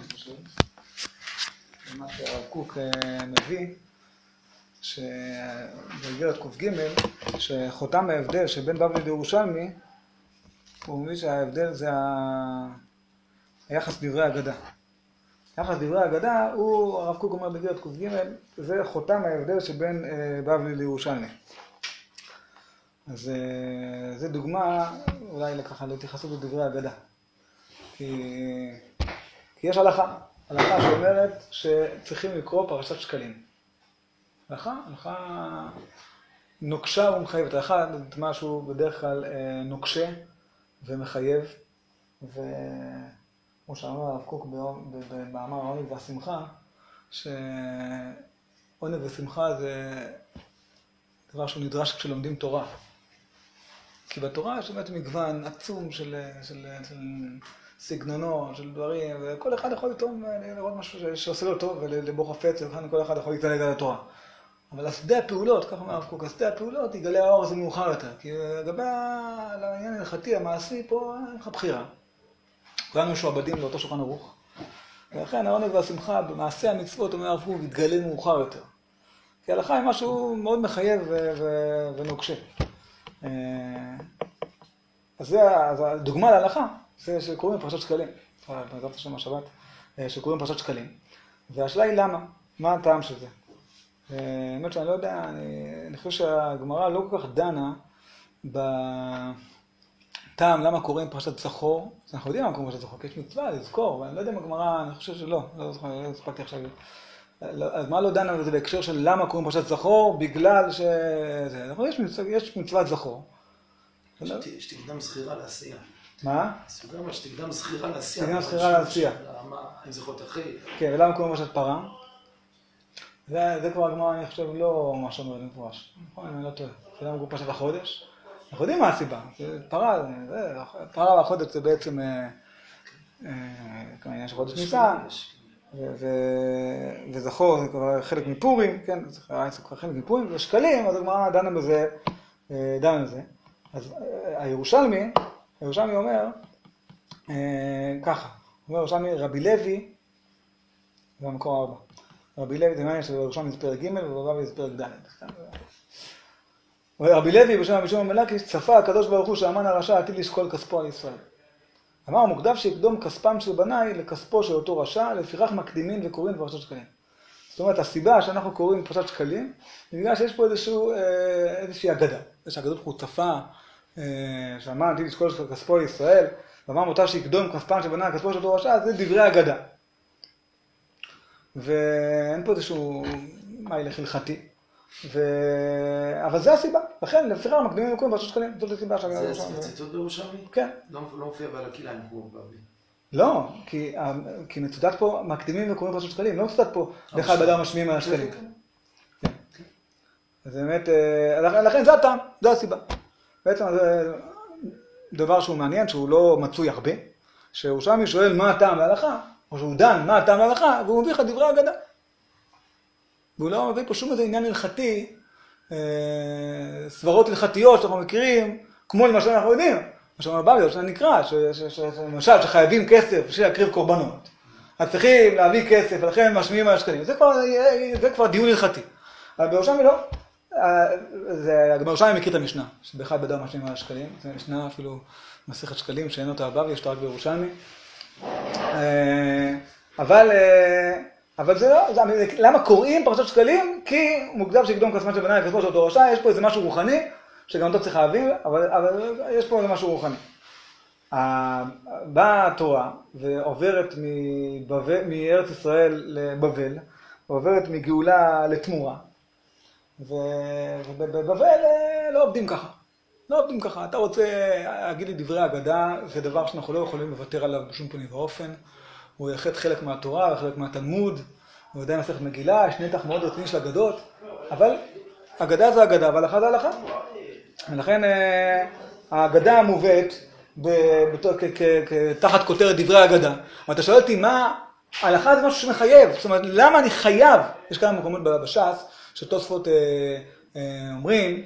אני חושב. מה שהרב קוק מביא, שבאיגרת ק"ג, שחותם ההבדל שבין בבלי לירושלמי, הוא מביא שההבדל זה היחס דברי אגדה. יחס דברי אגדה, הרב קוק אומר באיגרת ק"ג, זה חותם ההבדל שבין בבלי לירושלמי. אז זה דוגמה אולי לככה להתייחסות לדברי אגדה. כי יש הלכה שאומרת שצריכים לקרוא פרשת שקלים. הלכה נוקשה ומחייבת. הלכה זה משהו בדרך כלל נוקשה ומחייב. וכמו שאמר הרב קוק במאמר העונג והשמחה, שעונג ושמחה זה דבר שהוא נדרש כשלומדים תורה. כי בתורה יש באמת מגוון עצום של סגנונו, של דברים, וכל אחד יכול לטעום לראות משהו שעושה לו טוב ולבור חפץ, ולכן כל אחד יכול להתענג על התורה. אבל השדה הפעולות, ככה אומר הרב קוק, השדה הפעולות יגלה האור הזה מאוחר יותר, כי לגבי העניין ההלכתי, המעשי, פה אין לך בחירה. כולנו משועבדים לאותו שולחן ערוך, ולכן העונג והשמחה במעשה המצוות, אומר הרב קוק, יתגלה מאוחר יותר. כי ההלכה היא משהו מאוד מחייב ונוקשה. אז הדוגמה להלכה, זה שקוראים פרשת שקלים, בעזרת השם השבת, שקוראים פרשת שקלים. והשאלה היא למה? מה הטעם של זה? האמת שאני לא יודע, אני חושב שהגמרא לא כל כך דנה בטעם למה קוראים פרשת זכור. אנחנו יודעים מה קוראים פרשת זכור, כי יש מצווה לזכור, אבל אני לא יודע אם הגמרא, אני חושב שלא, לא הספקתי עכשיו. אז מה לא דנה בזה בהקשר של למה קוראים פרשת זכור? בגלל שזה, יש מצוות זכור. שתקדם זכירה לעשייה. מה? סוגר מה שתקדם זכירה לעשייה. תקדם זכירה לעשייה. האם זכות אחי? כן, ולמה קוראים פרשת פרה? זה כבר הגמרא, אני חושב, לא ממש אומר במפורש. נכון, אני לא טועה. ולמה קוראים פרשת החודש? אנחנו יודעים מה הסיבה. פרה והחודש זה בעצם עניין של חודש ניסן. וזכור זה כבר חלק מפורים, כן? זה כבר חלק מפורים, ושקלים, אז הגמרא דנה בזה. אז הירושלמי אומר ככה, אומר ירושלמי, רבי לוי, זה המקור 4. רבי לוי זה מעניין שבירושלמי זה פרק ג' ובבבלי זה פרק ד'. רבי לוי בשם רבי שמעון מלקיש, צפה הקדוש ברוך הוא שהמן הרשע עתיד לשקול כספו על ישראל. אמר מוקדש שיקדום כספם של בניי לכספו של אותו רשע, לפיכך מקדימים וקוראים פרשת שקלים. זאת אומרת, הסיבה שאנחנו קוראים פרשת שקלים, היא בגלל שיש פה איזושהי אגדה. זה שהקדוש ברוך הוא צפה, שהמן עתיד לשקול כספו לישראל, ואמר מוטב שיקדום כספם של בניי לכספו של אותו רשע, זה דברי אגדה. ואין פה איזשהו מהלך הלכתי. אבל זה הסיבה. לכן, לפיכך מקדימים וקוראים פרשת שקלים. זאת הסיבה שהקדוש ברוך הוא. זה ציטוט בירושלמי? כן. לא מופיע בעל הכליים כמו בבלי. לא, כי מצוטט פה מקדימים וקוראים פרשת שקלים, לא מצוטט פה באחד בדם משמיעים על השקלים. כן. אז באמת, לכן זה הטעם, זה הסיבה. בעצם זה דבר שהוא מעניין, שהוא לא מצוי הרבה, שירושלמי שואל מה הטעם להלכה, או שהוא דן מה הטעם להלכה, והוא מביא לך דברי אגדה. והוא לא מביא פה שום איזה עניין הלכתי, סברות הלכתיות שאנחנו מכירים, כמו למשל אנחנו יודעים, מה שאומר בבלי, שאני נקרא, למשל שחייבים כסף בשביל להקריב קורבנות. אז צריכים להביא כסף, ולכן משמיעים על השקלים. זה כבר דיון הלכתי. אבל בירושלמי לא. בירושלמי מכיר את המשנה, שבאחד בדם משמיעים על השקלים. זו משנה אפילו מסכת שקלים, שאין אותה בבלי, יש אותה רק בירושלמי. אבל זה לא, למה קוראים פרשת שקלים? כי מוקדם שיקדום כספם של בניי לכספו של אותו רשע, יש פה איזה משהו רוחני, שגם אותו צריך להבין, אבל יש פה איזה משהו רוחני. באה התורה ועוברת מארץ ישראל לבבל, ועוברת מגאולה לתמורה, ובבבל לא עובדים ככה. לא עובדים ככה. אתה רוצה להגיד לי דברי אגדה, זה דבר שאנחנו לא יכולים לוותר עליו בשום פנים ואופן. הוא יחד חלק מהתורה וחלק מהתלמוד, הוא עדיין מסכת מגילה, יש נתח מאוד רציני של אגדות, אבל אגדה זה אגדה, והלכה זה הלכה. ולכן האגדה מובאת תחת כותרת דברי אגדה. ואתה שואל אותי מה, ההלכה זה משהו שמחייב, זאת אומרת, למה אני חייב? יש כמה מקומות בש"ס, שתוספות אומרים,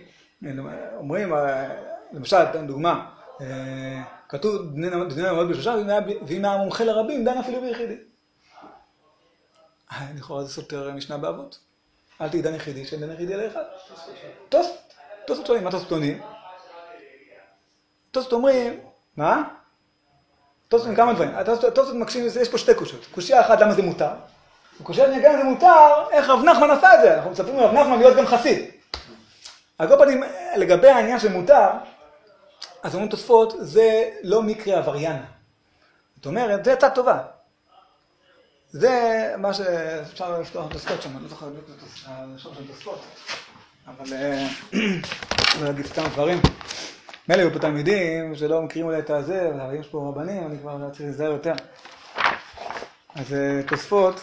למשל, אתן דוגמה, כתוב דיני מאוד בשלושה, ואם היה מומחה לרבים, דן אפילו ביחידי. לכאורה זה סותר משנה באבות. אל תהי דן יחידי, שאין דן יחידי אלא אחד. תוספות שואלים, מה תוספות עונים? תוספות אומרים, מה? תוספות כמה דברים. תוספות מקשים, יש פה שתי קושיות. קושיה אחת, למה זה מותר? וקושיה שנייה, גם זה מותר, איך רב נחמן עשה את זה? אנחנו מצפים לרב נחמן להיות גם חסיד. על כל פנים, לגבי העניין של מותר, אז אומרים תוספות, זה לא מקרה עבריין. זאת אומרת, זה עצה טובה. זה מה שאפשר לפתוח תוספות שם, אני לא זוכר לשאול שם תוספות. אבל לא אגיד סתם דברים. מילא היו פה תלמידים שלא מכירים אולי את הזה, אבל יש פה רבנים, אני כבר צריך להיזהר יותר. אז תוספות.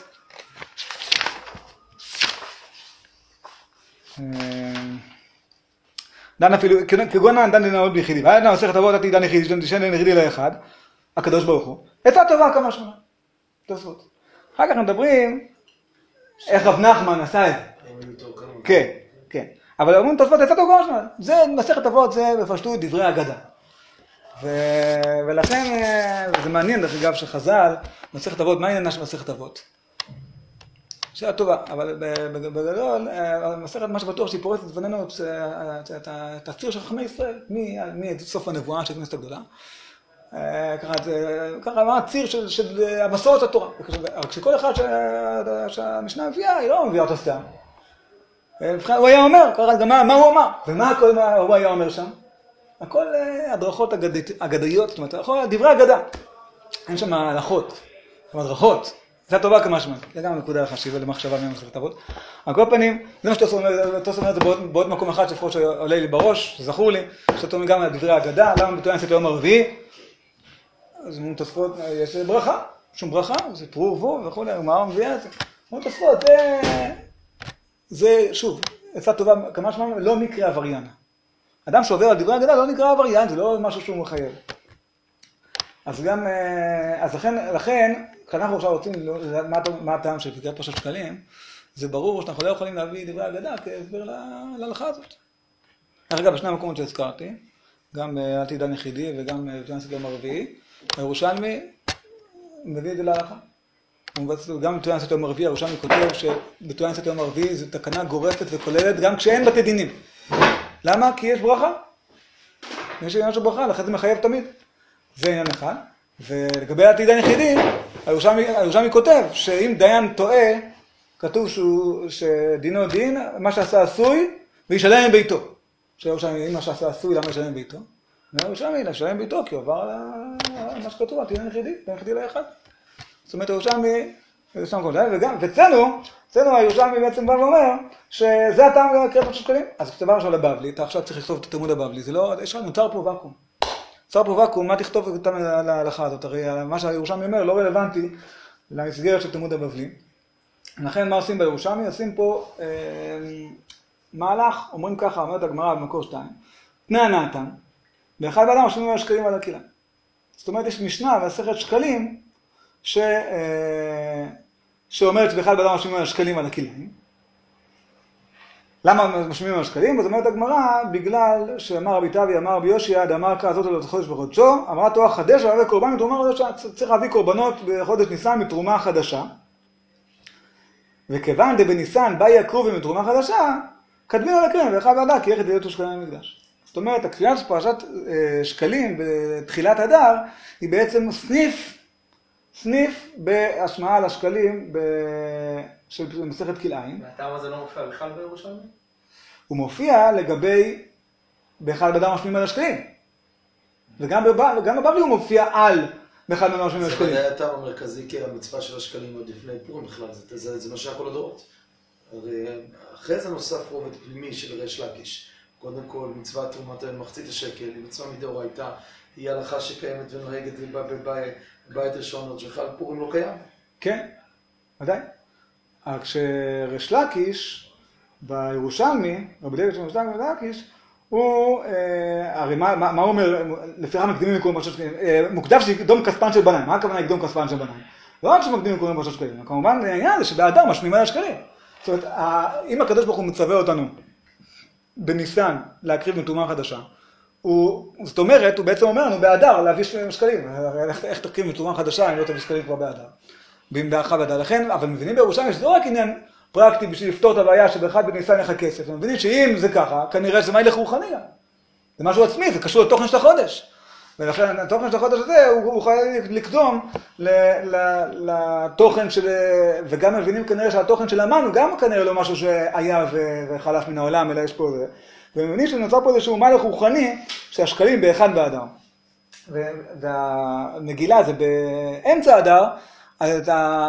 דן אפילו, כגון דן דנאות ביחידי. והיה דן מסכת אבות, דן יחידי, שאין דן יחידי לאחד, הקדוש ברוך הוא. עצה טובה כמה שמונה. תוספות. אחר כך מדברים איך רב נחמן עשה את זה. כן, כן. אבל אומרים תוספות עצה טובה כמה שמונה. זה מסכת אבות, זה בפשטות דברי אגדה. ולכן זה מעניין דרך אגב שחז"ל, מסכת אבות, מה העניין של מסכת אבות? שאלה טובה, אבל בגדול, מסכת מה שבטוח שהיא פורצת לפנינו את הציר של חכמי ישראל, מסוף הנבואה של הכנסת הגדולה. ככה מה הציר של המסורת התורה. רק שכל אחד שהמשנה מביאה, היא לא מביאה אותו סתם. הוא היה אומר, ככה גם מה הוא אמר, ומה הכל הוא היה אומר שם? הכל הדרכות אגדיות, זאת אומרת, דברי אגדה. אין שם הלכות, שם הדרכות. זה טובה כמה שמונה. זה גם נקודה לחשיבה למחשבה ממסכת אבות. על כל פנים, זה מה שאתה אומר את זה בעוד מקום אחד שלפחות שעולה לי בראש, שזכור לי, שאתה אומר גם על דברי האגדה, למה בתורה נעשית היום הרביעי? אז אומרים תוספות, יש ברכה, שום ברכה, זה פרו ורבו וכו', מה מביאה את זה? אומרים תוספות, זה שוב, עצה טובה כמה שמונה, לא מקרה עבריין. אדם שעובר על דברי האגדה לא נקרא עבריין, זה לא משהו שהוא מחייב. אז גם, אז לכן, כשאנחנו עכשיו רוצים, מה הטעם של פרקי פרשת שקלים, זה ברור שאנחנו לא יכולים להביא דברי האגדה כהסבר להלכה הזאת. אגב, בשני המקומות שהזכרתי, גם אל תהי דן יחידי וגם בתורה נעשית היום הרביעי, הירושלמי מביא את זה להלכה. גם בתורה נעשית היום הרביעי, הירושלמי כותב שבתורה נעשית היום הרביעי זו תקנה גורפת וכוללת גם כשאין בתי דינים. למה? כי יש ברכה. יש עניין של ברכה, לכן זה מחייב תמיד. זה עניין אחד. ולגבי אל תהי דן יחידי, הירושלמי כותב שאם דיין טועה, כתוב שדינו דין, מה שעשה עשוי, וישלם ביתו. אם מה שעשה עשוי, למה ישלם ביתו? הירושלמי ישלם ביתו, כי הוא עבר על מה שכתוב, אל תהי דן יחידי לאחד. זאת אומרת, הירושלמי, ואצלנו הירושלמי בעצם בא ואומר שזה הטעם לקריאת פרשת שקלים. אז כתבה עכשיו לבבלי, אתה עכשיו צריך לכתוב את התלמוד הבבלי, זה לא, יש לך נוצר פה ואקום. נוצר פה ואקום, מה תכתוב אותם להלכה הזאת? הרי מה שהירושלמי אומר לא רלוונטי למסגרת של תלמוד הבבלי. לכן מה עושים בירושלמי? עושים פה מהלך, אומרים ככה, אומרת הגמרא במקור 2, תנא הנאתן, באחד באדם משלמים 100 שקלים על הקהילה. זאת אומרת, יש משנה במסכת שקלים, שאומרת שבכלל באדם משלמים 100 שקלים על הכלאים. למה משלמים 100 שקלים? זאת אומרת הגמרא, בגלל שאמר רבי טבי, אמר רבי יושע, דאמר כזאת על חודש בחודשו, אמרה תורה חדש, להביא קורבן מתרומה חדשה, צריך להביא קורבנות בחודש ניסן מתרומה חדשה. וכיוון דבניסן באי הקרובים מתרומה חדשה, קדמים על הקרים, ואחד באדר כי יחד להיות שקלים במקדש. זאת אומרת, הקריאה של פרשת שקלים בתחילת אדר, היא בעצם סניף בהשמעה לשקלים של מסכת כלאיים. והטעם הזה לא מופיע בכלל בירושלמי? הוא מופיע לגבי באחד באדר משלמים על השקלים. וגם בבבלי הוא מופיע על באחד באדר משלמים על השקלים. זה היה הטעם המרכזי כי המצווה של השקלים עוד לפני פורים בכלל, זה מה שהיה כל הדורות. אחרי זה נוסף רובד פנימי של ריש לקיש. קודם כל מצווה תרומת מחצית השקל, היא מצווה מדאורייתא, היא הלכה שקיימת ונוהגת בבית ראשון, עוד שבכלל פורים לא קיים. כן, ודאי. כשריש לקיש בירושלמי, רבי לוי של ריש לקיש, הוא, הרי מה הוא אומר, לפיכך מקדימים לקרוא פרשת שקלים, מוקדש שיקדום כספן של בניים, מה הכוונה יקדום כספן של בניים? לא רק שמקדימים לקרוא פרשת שקלים, כמובן העניין זה שבאדר משלמים על השקלים. זאת אומרת, אם הקדוש ברוך הוא מצווה אותנו בניסן להקריב מתרומה חדשה, זאת אומרת, הוא בעצם אומר לנו באדר להביא שקלים. איך תקריב מתרומה חדשה אם לא תביא שקלים כבר באדר? במלאכה בידה. לכן, אבל מבינים בירושלים שזה לא רק עניין פרקטי בשביל לפתור את הבעיה שבאחד בניסן לך כסף. הם מבינים שאם זה ככה, כנראה שזה מילך רוחני. זה משהו עצמי, זה קשור לתוכן של החודש. ולכן התוכן של החודש הזה הוא יכול לקדום לתוכן של, וגם מבינים כנראה שהתוכן של המן הוא גם כנראה לא משהו שהיה וחלף מן העולם, אלא יש פה זה. ומבינים שנוצר פה איזשהו מלך רוחני שהשקלים באחד באדר. והמגילה זה באמצע אדר, אז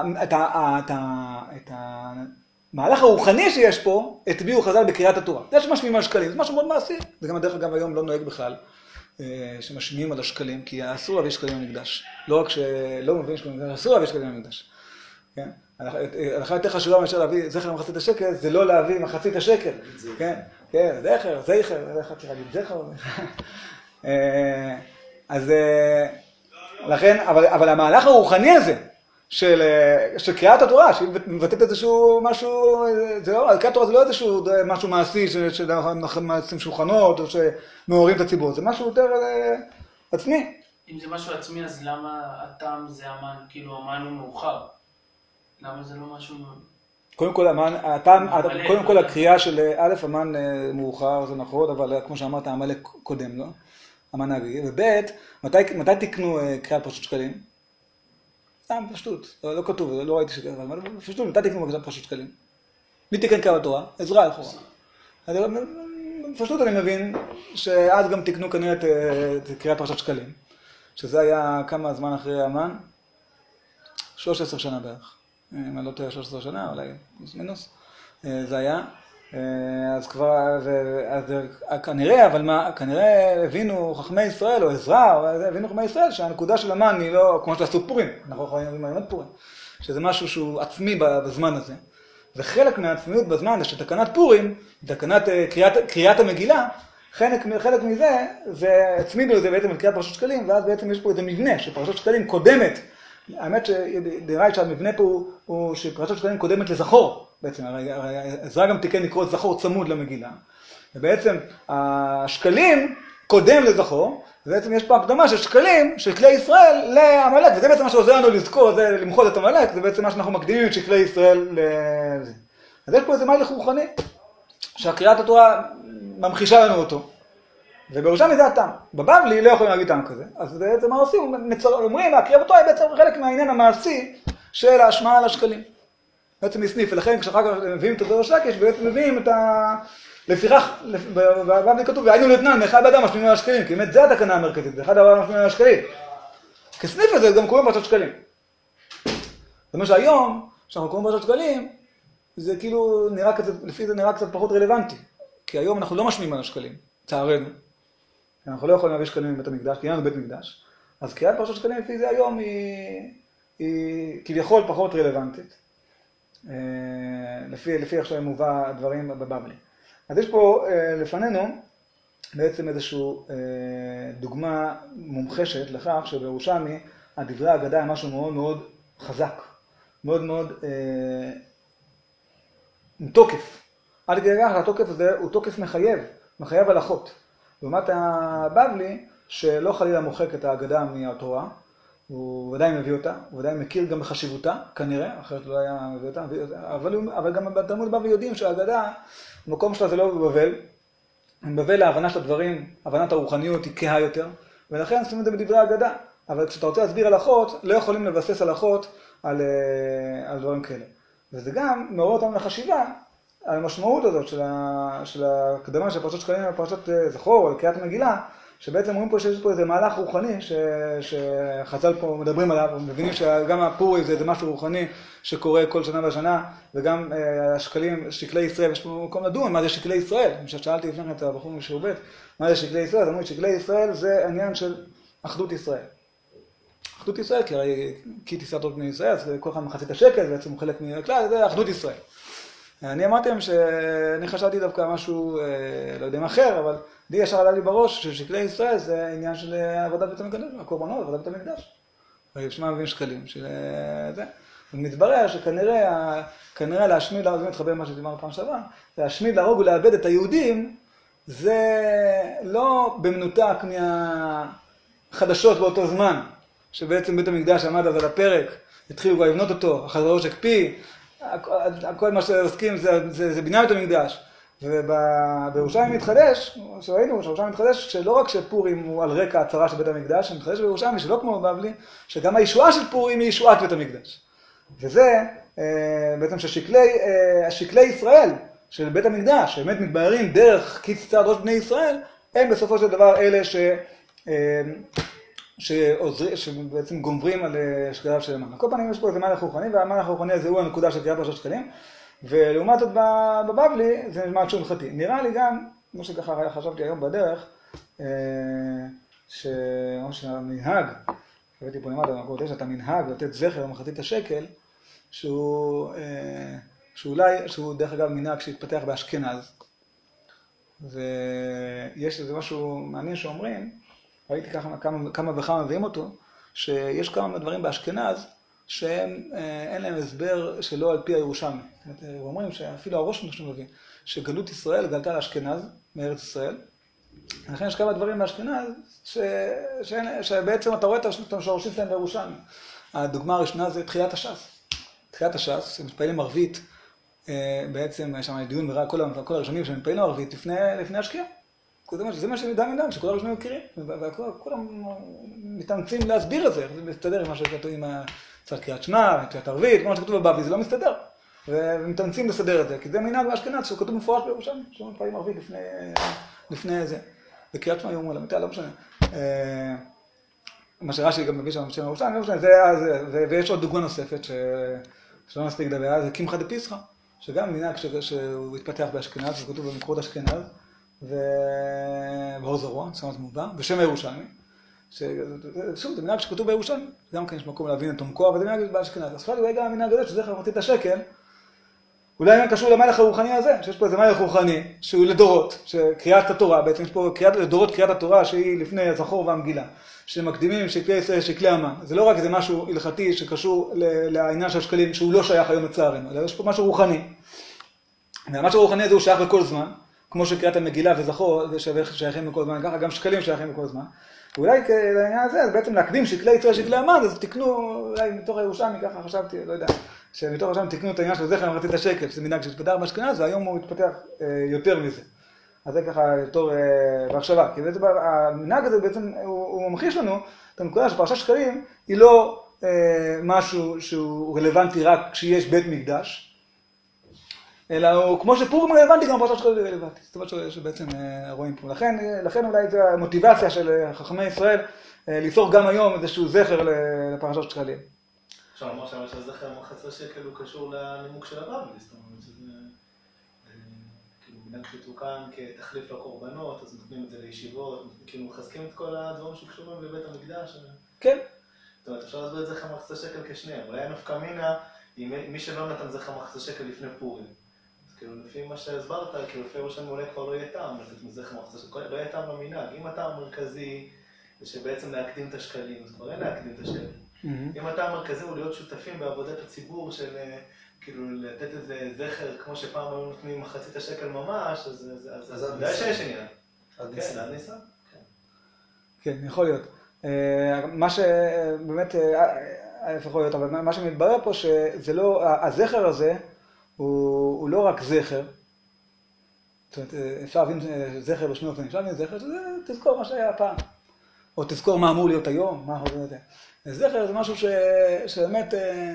את המהלך הרוחני שיש פה, הטביעו חז"ל בקריאת התורה. זה שמשמיעים על שקלים, זה משהו מאוד מעשי. זה גם הדרך אגב היום לא נוהג בכלל, שמשמיעים על השקלים, כי אסור להביא שקלים למקדש. לא רק שלא מביאים שקלים למקדש, אסור להביא שקלים למקדש. כן? הלכה יותר חשובה מאשר להביא זכר מחצית השקל, זה לא להביא מחצית השקל. כן? כן, זכר, צריך להגיד זכר. אז לכן, אבל המהלך הרוחני הזה, של קריאת התורה, שהיא מבטאת איזשהו משהו, קריאת התורה זה לא איזשהו משהו מעשי, שמעשים שולחנות, או שמעוררים את הציבור, זה משהו יותר עצמי. אם זה משהו עצמי, אז למה הטעם זה המן, כאילו המן הוא מאוחר? למה זה לא משהו... קודם כל הקריאה של א', המן מאוחר, זה נכון, אבל כמו שאמרת, המלך קודם, לא? המן הגי, וב', מתי תקנו קריאת פרשת שקלים? סתם, פשטות, לא כתוב, לא ראיתי שקלים, אבל פשטות, מתי תקנו קריאת פרשת שקלים? מי תיקן קריאת התורה? עזרא לכאורה. פשטות אני מבין שאז גם תקנו כנראה את קריאת פרשת שקלים, שזה היה כמה זמן אחרי המן? 13 שנה בערך. אם אני לא טועה 13 שנה, אולי מינוס. זה היה. אז כבר, כנראה, אבל מה, כנראה הבינו חכמי ישראל, או עזרא, הבינו חכמי ישראל, שהנקודה של המן היא לא, כמו שעשו פורים, אנחנו יכולים להבין מה פורים, שזה משהו שהוא עצמי בזמן הזה. וחלק מהעצמיות בזמן הזה, שתקנת פורים, תקנת קריאת המגילה, חלק מזה, זה הצמידו לזה בעצם לקריאת פרשת שקלים, ואז בעצם יש פה איזה מבנה, שפרשת שקלים קודמת, האמת שדירה שהמבנה פה הוא שפרשת שקלים קודמת לזכור, בעצם, עזרא גם תיקן לקרוא את זכור צמוד למגילה, ובעצם השקלים קודם לזכור, ובעצם יש פה הקדמה של שקלים, של כלי ישראל לעמלק, וזה בעצם מה שעוזר לנו לזכור, זה למחות את עמלק, זה בעצם מה שאנחנו מקדימים את שקלי ישראל לזה. אז יש פה איזה מלך רוחני, שהקריאת התורה ממחישה לנו אותו. ובירושלמי זה הטעם. בבבלי לא יכולים להביא טעם כזה. אז בעצם מה עושים? אומרים, הקריאת התורה היא בעצם חלק מהעניין המעשי של ההשמעה על השקלים. בעצם מסניף, ולכן כשאחר כך מביאים את הדור השלקש, בעצם מביאים את ה... לפיכך, בבבלי כתוב, והיינו לתנן, מאחד באדם משמיעים על השקלים, כי באמת זה התקנה המרכזית, באחד באדם משמיעים על השקלים. כסניף הזה גם קוראים פרשת שקלים. זאת אומרת שהיום, כשאנחנו קוראים פרשת שקלים, זה כאילו נראה כזה, לפי זה נראה קצת פחות רלוונטי. כי היום אנחנו לא משמיעים על השקלים, צערנו. אנחנו לא יכולים להביא שקלים מבית המקדש, כי אין לנו בית מקדש. אז קריאת פרשת שקלים לפי זה היום היא כביכול פחות רלוונטית. לפי איך שמובא הדברים בבבלי. אז יש פה לפנינו בעצם איזושהי דוגמה מומחשת לכך שבירושלמי הדברי ההגדה הם משהו מאוד מאוד חזק, מאוד מאוד תוקף. עד כדי כך התוקף הזה הוא תוקף מחייב הלכות. לעומת הבבלי שלא חלילה מוחק את ההגדה מהתורה, הוא ודאי מביא אותה, הוא ודאי מכיר גם בחשיבותה, כנראה, אחרת לא היה מביא אותה, אבל גם בתלמוד בבלי יודעים שההגדה, המקום שלה זה לא בבבל, בבבל ההבנה של הדברים, הבנת הרוחניות היא כהה יותר, ולכן שמים את זה בדברי ההגדה, אבל כשאתה רוצה להסביר הלכות, לא יכולים לבסס הלכות על דברים כאלה. וזה גם מעורר אותנו לחשיבה, על המשמעות הזאת של הקדמה של פרשת שקלים לפרשת זכור, או לקריאת המגילה, שבעצם אומרים פה שיש פה איזה מהלך רוחני שחז"ל פה מדברים עליו, ומבינים שגם הפורים זה משהו רוחני שקורה כל שנה בשנה, וגם השקלים, שקלי ישראל, יש פה מקום לדון, מה זה שקלי ישראל? שאלתי לפני את הבחור משיעור ב', מה זה שקלי ישראל? אז אמרו שקלי ישראל זה עניין של אחדות ישראל. אחדות ישראל, כי הרי כי תישא טוב בני ישראל, אז כל אחד מחצית השקל, בעצם הוא חלק מהכלל, זה אחדות ישראל. אני אמרתי להם שאני חשבתי דווקא משהו, לא יודע מה אחר, אבל די ישר עלה לי בראש ששקלי ישראל זה עניין של עבודת בית המקדש, הקורבנות, עבודת בית המקדש. ושמה מביאים שקלים של זה. ומתברר שכנראה להשמיד, זה מתחבר מה שדיברנו פעם שעברה, להשמיד, להרוג ולאבד את היהודים, זה לא במנותק מהחדשות באותו זמן, שבעצם בית המקדש עמד אז על הפרק, התחילו כבר לבנות אותו, אחשוורוש הקפיא, כל מה שעוסקים זה בניין בית המקדש. ובירושלים מתחדש, שראינו, שירושלים מתחדש, שלא רק שפורים הוא על רקע הצרה של בית המקדש, מתחדש בירושלים שלא כמו בבלי, שגם הישועה של פורים היא ישועת בית המקדש. וזה בעצם ששקלי ישראל של בית המקדש, שבאמת מתבהרים דרך קיץ צעד ראש בני ישראל, הם בסופו של דבר אלה שבעצם גומברים על שקליו של המן. כל פעמים יש פה איזה מלך רוחני, והמלך הרוחני הזה הוא הנקודה של קריאת פרשת שקלים, ולעומת זאת בבבלי זה נשמע משהו הלכתי. נראה לי גם, כמו שככה חשבתי היום בדרך, שהמנהג, הבאתי פה למטה במקור 9, את המנהג לתת זכר במחצית השקל, שהוא דרך אגב מנהג שהתפתח באשכנז. ויש איזה משהו מעניין שאומרים, ראיתי כמה וכמה מביאים אותו, שיש כמה דברים באשכנז שהם אין להם הסבר שלא על פי הירושלמי. זאת אומרת, אומרים שאפילו הראש משהו מביא, שגלות ישראל גלתה לאשכנז, מארץ ישראל. לכן יש כמה דברים באשכנז שבעצם אתה רואה את השורשים שלהם בירושלמי. הדוגמה הראשונה זה תחילת הש"ס. תחילת הש"ס, שמתפעלים ערבית, בעצם יש שם דיון וראה כל הראשונים שמתפעלים ערבית לפני השקיעה. זה מה שמדע מדע, שכל הראשונים מכירים, וכולם מתאמצים להסביר את זה, זה מסתדר עם מה שכתוב עם קצת קריאת שמע, קריאת ערבית, כמו שכתוב בבבלי, זה לא מסתדר. ומתאמצים לסדר את זה, כי זה מנהג באשכנז, שהוא כתוב מפורש בירושלים, שמתפעלים ערבית לפני זה. וקריאת שמע יאמרו למיטה, לא משנה. מה שרש"י גם מביא שם שם ירושלים, לא משנה, ויש עוד דוגמה נוספת שלא נספיק לדבר, זה קמחא דפסחא, שגם מנהג שהוא התפתח באשכנז, זה כתוב במקורות אשכנז, ובאור זרוע, צמת מובא, בשם הירושלמי. שוב, זה מנהג שכתוב בירושלמי, גם כן יש מקום להבין את עומקו, אבל זה מנהג באשכנז. אז חשבתי, אולי גם המנהג הזה, שזה מחצית השקל, אולי גם קשור למלך הרוחני הזה, שיש פה איזה מלך רוחני, שהוא לדורות, שקריאת התורה, בעצם יש פה לדורות קריאת התורה, שהיא לפני הזכור והמגילה, שמקדימים שקלי ישראל, שקלי המן. זה לא רק איזה משהו הלכתי שקשור לעניין של השקלים, שהוא לא שייך היום לצערנו, אלא יש פה משהו רוחני. והמשהו הרוחני הזה הוא שייך בכל זמן, כמו שקריאת המגילה וזכור שייכים בכל זמן, ככה גם שקלים שייכים בכל זמן. ואולי לעניין הזה, אז בעצם להקדים שקלי ישראל, שקלי המן, אז תקנו, אולי מתוך הירושלמי, ככה חשבתי, לא יודע, שמתוך הירושלמי תקנו את העניין של זכר למחצית השקל, שזה מנהג שהתפתח באשכנז, והיום הוא מתפתח יותר מזה. אז זה ככה יותר בהחשבה, כי בעצם המנהג הזה בעצם, הוא ממחיש לנו את הנקודה שפרשת שקלים היא לא משהו שהוא רלוונטי רק כשיש בית מקדש, אלא הוא, כמו שפורים רלוונטי, גם פרשת שקלים רלוונטי. זאת אומרת שבעצם רואים פה. לכן אולי זו המוטיבציה של חכמי ישראל ליצור גם היום איזשהו זכר לפרשת שקלים. אפשר לומר שהזכר למחצית השקל הוא קשור לנימוק של הבבלי, זאת אומרת שזה כאילו מנהג שתוקן כתחליף לקורבנות, אז נותנים את זה לישיבות, כאילו מחזקים את כל הדברים שקשורים לבית המקדש. כן. זאת אומרת, אפשר להסביר את זכר למחצית השקל כשניהם. אולי נפקא מינה, מי שלא נתן זכר למחצית השקל לפני פורים. אז כאילו לפי מה שהסברת, כאילו לפי ראשון אולי כבר לא יהיה טעם לתת מזכר למחצית השקל, לא יהיה טעם למנהג. אם הטעם המרכזי זה שבעצם להקדים את השקלים, אז כבר אין להקדים את השקלים. אם הטעם המרכזי הוא להיות שותפים בעבודת הציבור של כאילו לתת איזה זכר כמו שפעם היו נותנים מחצית השקל ממש, אז זה שיש עניין. עד ניסן. עד ניסן? כן, יכול להיות. מה שבאמת יכול להיות, אבל מה שמתברר פה שזה לא, הזכר הזה הוא לא רק זכר. זאת אומרת, אפשר להבין זכר בשני אופנים, אפשר להבין זכר שזה תזכור מה שהיה פעם. או תזכור מה אמור להיות היום, מה אמור להיות. זכר זה משהו שבאמת...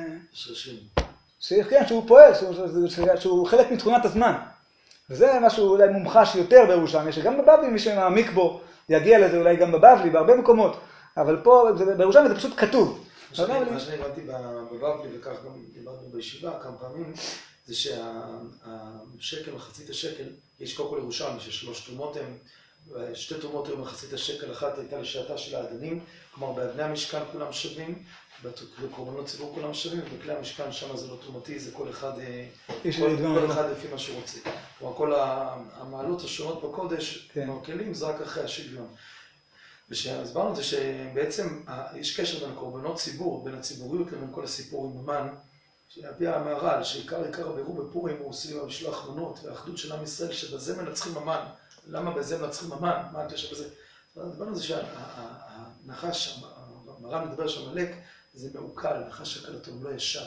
כן, שהוא פועל, שהוא חלק מתכונת הזמן. וזה משהו אולי מומחש יותר בירושלמי, שגם בבבלי מי שמעמיק בו יגיע לזה אולי גם בבבלי, בהרבה מקומות. אבל פה, בירושלמי זה פשוט כתוב. מה שאני הבנתי בבבלי, וכך גם דיברנו בישיבה כמה פעמים, זה שהשקל, מחצית השקל, יש קודם כל ירושלמי, ששלוש תרומות הן, שתי תרומות היו מחצית השקל, אחת הייתה לשעתה של האדנים, כלומר באבני המשכן כולם שווים, בקורבנות ציבור כולם שווים, ובכלי המשכן שם זה לא תרומתי, זה כל אחד לפי מה שהוא רוצה. כלומר כל המעלות השונות בקודש, הכלים, זה רק אחרי השוויון. ושהסברנו את זה שבעצם יש קשר בין הקורבנות ציבור, בין הציבוריות לבין כל הסיפור עם המן, שעל פי המהר"ל, שעיקר הבירור בפורים הוא סביב המשלוח מנות והאחדות של עם ישראל, שבזה מנצחים המן. למה בזה מנצחים המן? מה הקשר בזה? הדבר הזה שהנחש, המהר"ל מדבר שעמלק, זה מעוקל, לך שקל אותו, הוא לא ישר.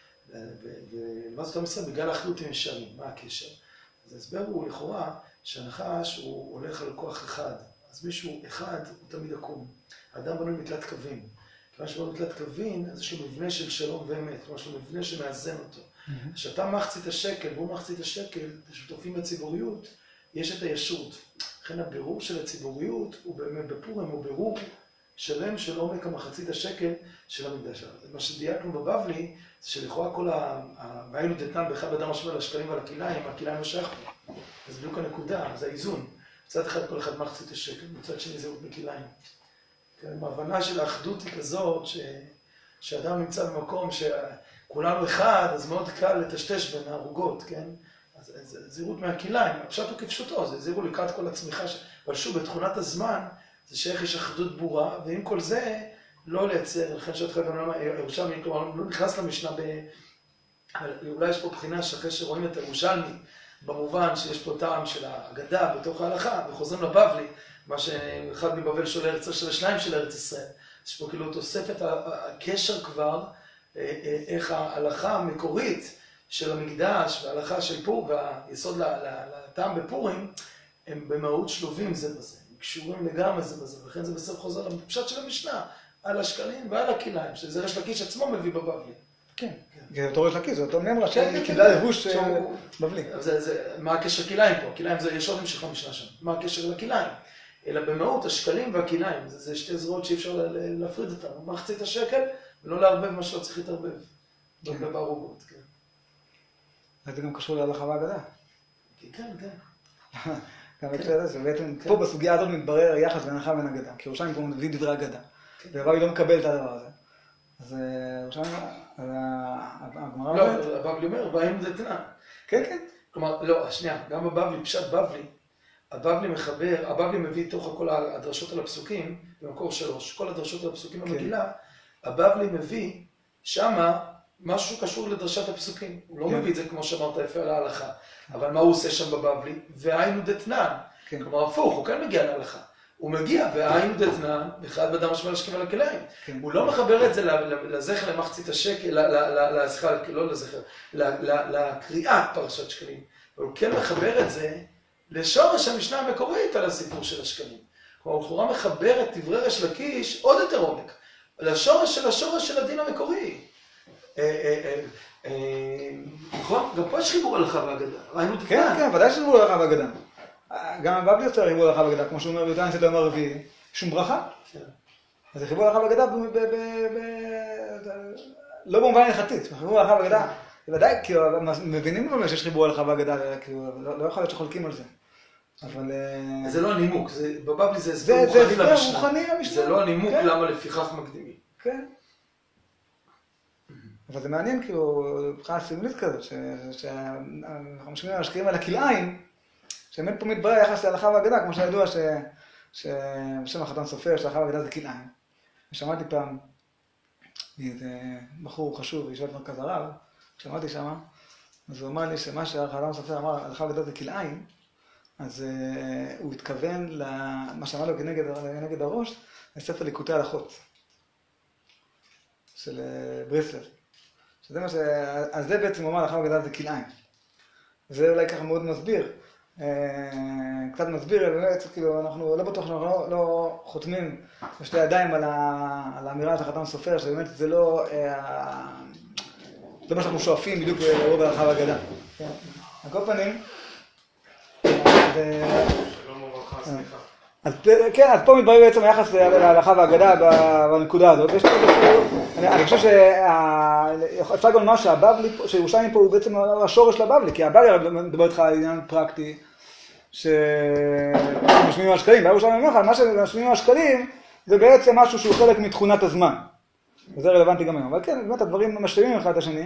ומה זאת אומרת? בגלל האחדות הם ישרים, מה הקשר? אז ההסבר הוא לכאורה שהנחש הוא הולך על כוח אחד, אז מישהו אחד הוא תמיד עקום. האדם בנוי מתלת קווים. כיוון שבנו מתלת קווים, אז יש לו מבנה של שלום ואמת, כלומר יש לו מבנה שמאזן אותו. כשאתה מחצית השקל והוא מחצית השקל, כשותפים בציבוריות, יש את הישות. לכן הבירור של הציבוריות הוא באמת בפורים, הוא בירור שלם של עומק המחצית השקל של המקדש. מה שדייקנו בבבלי, זה שלכאורה כל והיינו דתנן באחד אדם משמע על השקלים ועל הכליים, הכליים לא שייך פה. אז בדיוק הנקודה, זה האיזון. מצד אחד כל אחד מחצית השקל, מצד שני זה עוד בכליים. ההבנה של האחדות היא כזאת, שאדם נמצא במקום שכולנו אחד, אז מאוד קל לטשטש בין הערוגות, כן? אז זה זהירות מהכליים, הפשט הוא כפשוטו, זה זהירות לקראת כל הצמיחה, אבל שוב, בתכונת הזמן, זה שאיך יש אחדות ברורה, ועם כל זה, לא לייצר, לכן שאתה גם למה, ירושלמי, כלומר, לא נכנס למשנה אבל אולי יש פה בחינה שאחרי שרואים את הירושלמי, במובן שיש פה טעם של האגדה בתוך ההלכה, וחוזרים לבבלי, מה שאחד מבבל של ארץ, של השניים של ארץ ישראל. יש פה כאילו תוספת הקשר כבר, איך ההלכה המקורית של המקדש, וההלכה של פור, והיסוד לטעם בפורים, הם במהות שלובים זה בזה, הם קשורים לגמרי זה בזה, וכן זה בסוף חוזר לפשט של המשנה, על השקלים ועל הכליים, שזה ריש לקיש עצמו מביא בבבלי. כן, זה אותו ריש לקיש, זה אותו ממרה שקיבלה לבוש בבלי. מה הקשר כליים פה? כליים זה יש עוד המשך המשנה שם. מה הקשר לכליים? אלא במהות השקלים והכליים, זה שתי זרועות שאי אפשר להפריד אותם. מחצית השקל ולא לערבב מה שלא צריך להתערבב. בערוגות, כן. זה גם קשור להלכה והאגדה. כן, כן. גם בהקשר הזה, בעצם פה בסוגיה הזאת מתברר יחס בין הלכה ובין אגדה. כי ירושלים פה מביא דברי אגדה. והבבלי לא מקבל את הדבר הזה. אז ירושלים, הגמרא אומרת... לא, הבבלי אומר, והיינו דתנן. כן, כן. כלומר, לא, שנייה, גם בבבלי, פשט בבלי, הבבלי מחבר, הבבלי מביא תוך כל הדרשות על הפסוקים, במקור 3, כל הדרשות על הפסוקים במגילה, הבבלי מביא שמה משהו קשור לדרשת הפסוקים. הוא לא מביא את זה כמו שאמרת יפה על ההלכה. אבל מה הוא עושה שם בבבלי? והיינו דתנן. כלומר, הפוך, הוא כן מגיע להלכה. הוא מגיע, והיינו דתנן, אחד באדם משמע לשקים על הכליים. הוא לא מחבר את זה לזכר למחצית השקל, לא לזכר, לקריאת פרשת שקלים. אבל הוא כן מחבר את זה לשורש המשנה המקורית על הסיפור של השקלים. כלומר, הוא לכאורה מחבר את דברי ריש לקיש עוד יותר עומק. לשורש של הדין המקורי. נכון? גם פה יש חיבור הלכה והאגדה. כן, כן, ודאי שיש חיבור הלכה והאגדה. גם הבבלי יוצר חיבור הלכה והאגדה, כמו שהוא אומר ביותר ניסית ליום הרביעי, שום ברכה. אז זה חיבור הלכה והאגדה לא במובן הלכתית, חיבור הלכה והאגדה, ודאי, כאילו, מבינים באמת שיש חיבור הלכה והאגדה, לא יכול להיות שחולקים על זה. אבל... זה לא הנימוק, בבבלי זה הסבר רוחני למשנה. זה לא הנימוק למה לפיכך מקדימים. כן. אבל זה מעניין, כאילו, מבחינה סמלית כזאת, שאנחנו משמיעים משקיעים על הכלאיים, שבאמת פה מתברר יחס להלכה והאגדה, כמו שידוע שבשם החתן סופר, שהלכה והאגדה זה כלאיים. ושמעתי פעם, איזה בחור חשוב, ישיבת מרכז הרב, שמעתי שמה, אז הוא אמר לי שמה שהחתן סופר אמר, הלכה והאגדה זה כלאיים, אז הוא התכוון למה שאמר לו כנגד הראש, לספר ליקוטי הלכות של בריסלר. שזה מה אז זה בעצם אומר הלכה והאגדה זה כלאיים. זה אולי ככה מאוד מסביר. קצת מסביר, באמת, כאילו, אנחנו לא בטוח שאנחנו לא חותמים בשתי ידיים על האמירה של החתן סופר, שבאמת זה לא מה שאנחנו שואפים בדיוק ברוב ההלכה והאגדה. על כל פנים, שלום וברכה, סליחה. אז כן, אז פה מתברר בעצם היחס להלכה והאגדה בנקודה הזאת. אני חושב שאפשר גם לומר שירושלים פה הוא בעצם השורש לבבלי, כי הבבלי מדבר איתך על עניין פרקטי, שמשמיעים על השקלים, בירושלים אומר לך, מה שמשמיעים על השקלים זה בעצם משהו שהוא חלק מתכונת הזמן. וזה רלוונטי גם היום. אבל כן, באמת הדברים משלימים אחד את השני.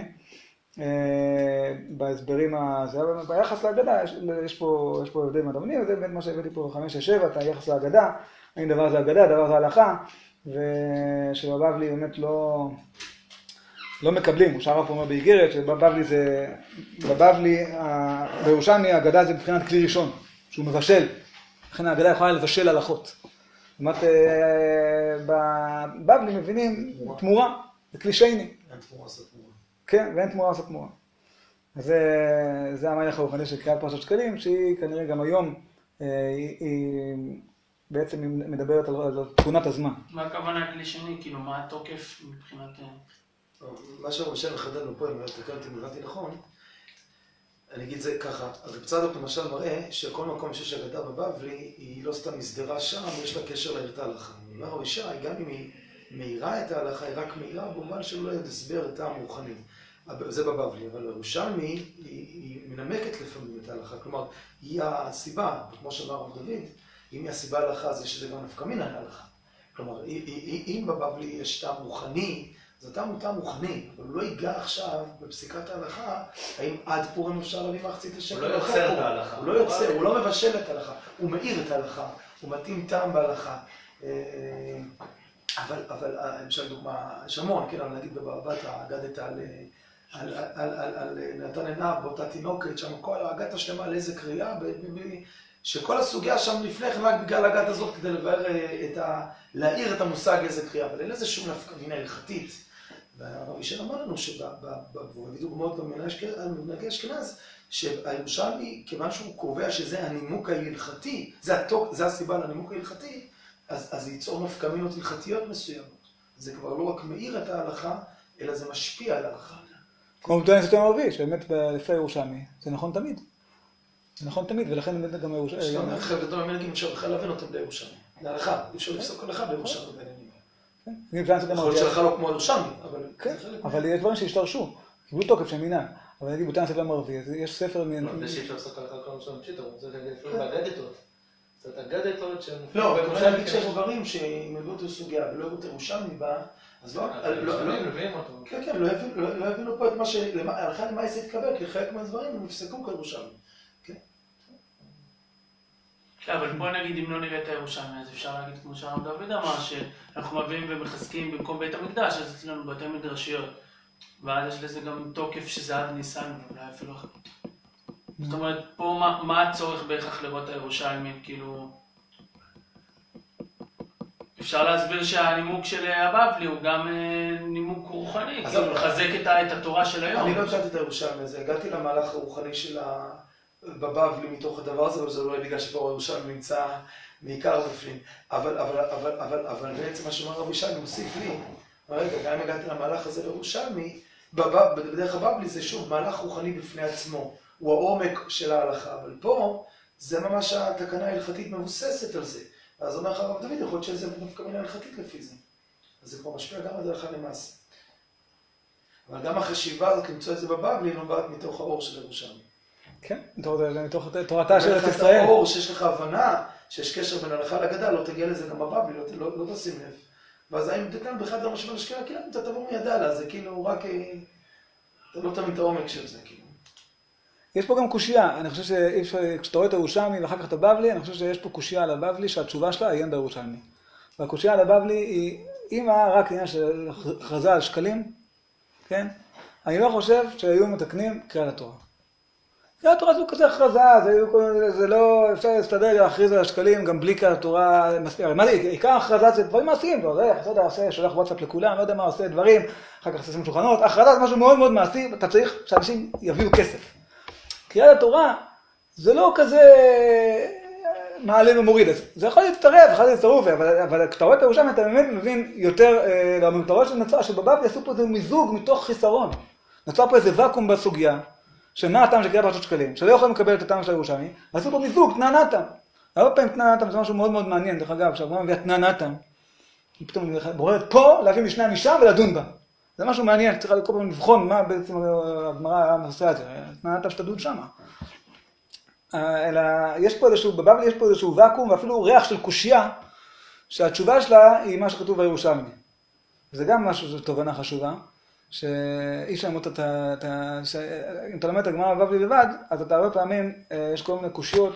בהסברים הזה, ביחס להגדה, יש פה הבדל מדעני, וזה באמת מה שהבאתי פה 5-7, את היחס להגדה, האם דבר זה הגדה, דבר זה הלכה, ושבבבלי באמת לא מקבלים, הוא שהרב פה אומר באיגרת, שבבבלי, בירושלמי, הגדה זה מבחינת כלי ראשון, שהוא מבשל, לכן ההגדה יכולה לבשל הלכות. זאת אומרת, בבבלי מבינים תמורה, זה כלי שני. אין תמורה עושה תמורה. כן, ואין תמורה עושה תמורה. אז זה המהלך הרוחני של קריאת פרשת שקלים, שהיא כנראה גם היום, היא בעצם מדברת על תכונת הזמן. מה הכוונה כלי שני? כאילו, מה התוקף מבחינת... מה שהרב מחדד לנו פה, אם תקן אותי אם הבנתי נכון, אני אגיד זה ככה, הרב צדוק למשל מראה שכל מקום שיש אגדה בבבלי, היא לא סתם נסדרה שם, יש לה קשר לערכת ההלכה. אומר הרב ישי, גם אם היא מאירה את ההלכה, היא רק מאירה במובן שלא יהיה הסבר את העם רוחני. זה בבבלי, אבל בירושלמי היא מנמקת לפעמים את ההלכה, כלומר, היא הסיבה, כמו שאמר הרב דוד, אם היא הסיבה להלכה זה שזה גם נפקא מינה להלכה. כלומר, אם בבבלי יש טעם רוחני, זה טעם רוחני, אבל הוא לא ייגע עכשיו בפסיקת ההלכה, האם עד פורים אפשר להביא מחצית השקל? הוא לא יוצר את ההלכה. הוא לא יוצר, הוא לא מבשל את ההלכה, הוא מאיר את ההלכה, הוא מתאים טעם בהלכה. אבל למשל דוגמה, יש המון, כן, אבל נגיד בבבת אגדת על נתן עיניו באותה תינוקת, שם כל האגדת השלמה על איזה קריאה, שכל הסוגיה שם לפני כן רק בגלל האגדת הזאת כדי להעיר את המושג איזה קריאה, אבל אין לזה שום נפקא מינה הלכתית. והרב ישי אמר לנו והביא דוגמאות גם ממנהגי אשכנז, שהירושלמי, כיוון שהוא קובע שזה הנימוק ההלכתי, זה הסיבה לנימוק ההלכתי, אז זה ייצור נפקא מינות הלכתיות מסוימות. זה כבר לא רק מאיר את ההלכה, אלא זה משפיע על ההלכה. כמו בטוען סתם ערבי, שבאמת לפי הירושלמי, זה נכון תמיד. זה נכון תמיד, ולכן באמת גם הירושלמי... יש גם חלק גדול ממנהגים אפשר בכלל להבין אותם לירושלמי. להלכה, אי אפשר לפסוק הלכה בירושלמי בעניינים. יכול להיות שהלכה לא כמו הירושלמי, אבל... כן, אבל יש דברים שהשתרשו, קיבלו תוקף של מינן. אבל נגיד בטען סתם ערבי, אז יש ספר... זה שאי אפשר לפסוק הלכה כל משהו פשיטה, הוא רוצה להגיד אפילו באגדתות. זאת אגדתות שהן... לא, אבל אפשר להגיד שיש דברים שילמדו אותו סוגיה ולא יראו את ירושלמי בה, אז לא... מביאים אותו. כן, כן, לא הבינו פה את מה שהלכה למה זה התקבל, כי חלק מהדברים הם נפסקו כירושלמי. כן, אבל בוא נגיד, אם לא נראה את הירושלמי, אז אפשר להגיד, כמו שהרב דוד אמר, שאנחנו מביאים ומחזקים במקום בית המקדש, אז אצלנו בתי מדרשיות. ואז יש לזה גם תוקף שזה עד ניסן, אולי אפילו... זאת אומרת, פה מה הצורך בהכרח לראות הירושלמי, כאילו... אפשר להסביר שהנימוק של הבבלי הוא גם נימוק רוחני, כאילו לחזק את התורה של היום. אני לא הכרתי את הירושלמי הזה, הגעתי למהלך הרוחני של בבבלי מתוך הדבר הזה, אבל זה אולי בגלל שפה הירושלמי נמצא בעיקר בפנים. אבל בעצם מה שאומר רבי ישי מוסיף לי, רגע, גם אם הגעתי למהלך הזה לירושלמי, בדרך הבבלי זה שוב מהלך רוחני בפני עצמו, הוא העומק של ההלכה, אבל פה זה ממש התקנה ההלכתית מבוססת על זה. אז אומר לך הרב דוד, יכול להיות שזה נפקא מינה הלכתית לפי זה. אז זה כבר משפיע גם על הלכה למעשה. אבל גם החשיבה הזאת למצוא את זה בבבלי נובעת מתוך האור של ירושלמי. כן, מתוך תורתה של ארץ ישראל. האור שיש לך הבנה שיש קשר בין הלכה לאגדה, לא תגיע לזה גם בבבלי, לא תשים לב. ואז האם תתן בכלל גם משמע לשקלה, כאילו אתה תבוא מידע לה, זה כאילו רק... אתה לא תמיד את העומק של זה, כאילו. יש פה גם קושייה, אני חושב שכשאתה רואה את הירושלמי ואחר כך את הבבלי, אני חושב שיש פה קושייה על הבבלי שהתשובה שלה היא אין בירושלמי. והקושייה על הבבלי היא, אם היה רק עניין של הכרזה על שקלים, כן? אני לא חושב שהיו מתקנים קריאת התורה. קריאת התורה זה לא כזה הכרזה, זה לא, אפשר להסתדר להכריז על השקלים גם בלי קריאת התורה מספיק. מה זה, עיקר הכרזה זה דברים מעשיים, אתה עושה, שולח וואטסאפ לכולם, לא יודע מה עושה דברים, אחר כך עושים שולחנות, הכרזה זה משהו מאוד מאוד מעשי, אתה צריך שאנשים יביאו כסף. קריאת התורה זה לא כזה מעלה ומוריד, זה יכול להצטרף, יכול להצטרוף, אבל כשאתה רואה את הירושלמי אתה באמת מבין יותר, אתה רואה שבבבלי עשו פה איזה מיזוג מתוך חיסרון. נוצר פה איזה ואקום בסוגיה, שמה הטעם של קריאת פרשת שקלים, שלא יכולים לקבל את הטעם של הירושלמי, עשו פה מיזוג, תנא נתן. הרבה פעמים תנא נתן זה משהו מאוד מאוד מעניין, דרך אגב, שהגמרא מביאה תנא נתן. היא פתאום בוחרת פה, להביא משנה משם ולדון בה. זה משהו מעניין, צריך כל פעם לבחון מה בעצם הגמרא עושה את זה, תנא נתן שתדון שמה. אלא יש פה איזשהו, בבבלי יש פה איזשהו ואקום, ואפילו ריח של קושייה, שהתשובה שלה היא מה שכתוב בירושלמי. זה גם משהו, זו תובנה חשובה. שאי אפשר ללמוד אם אתה לומד את הגמרא בבבלי לבד, אז אתה הרבה פעמים, יש כל מיני קושיות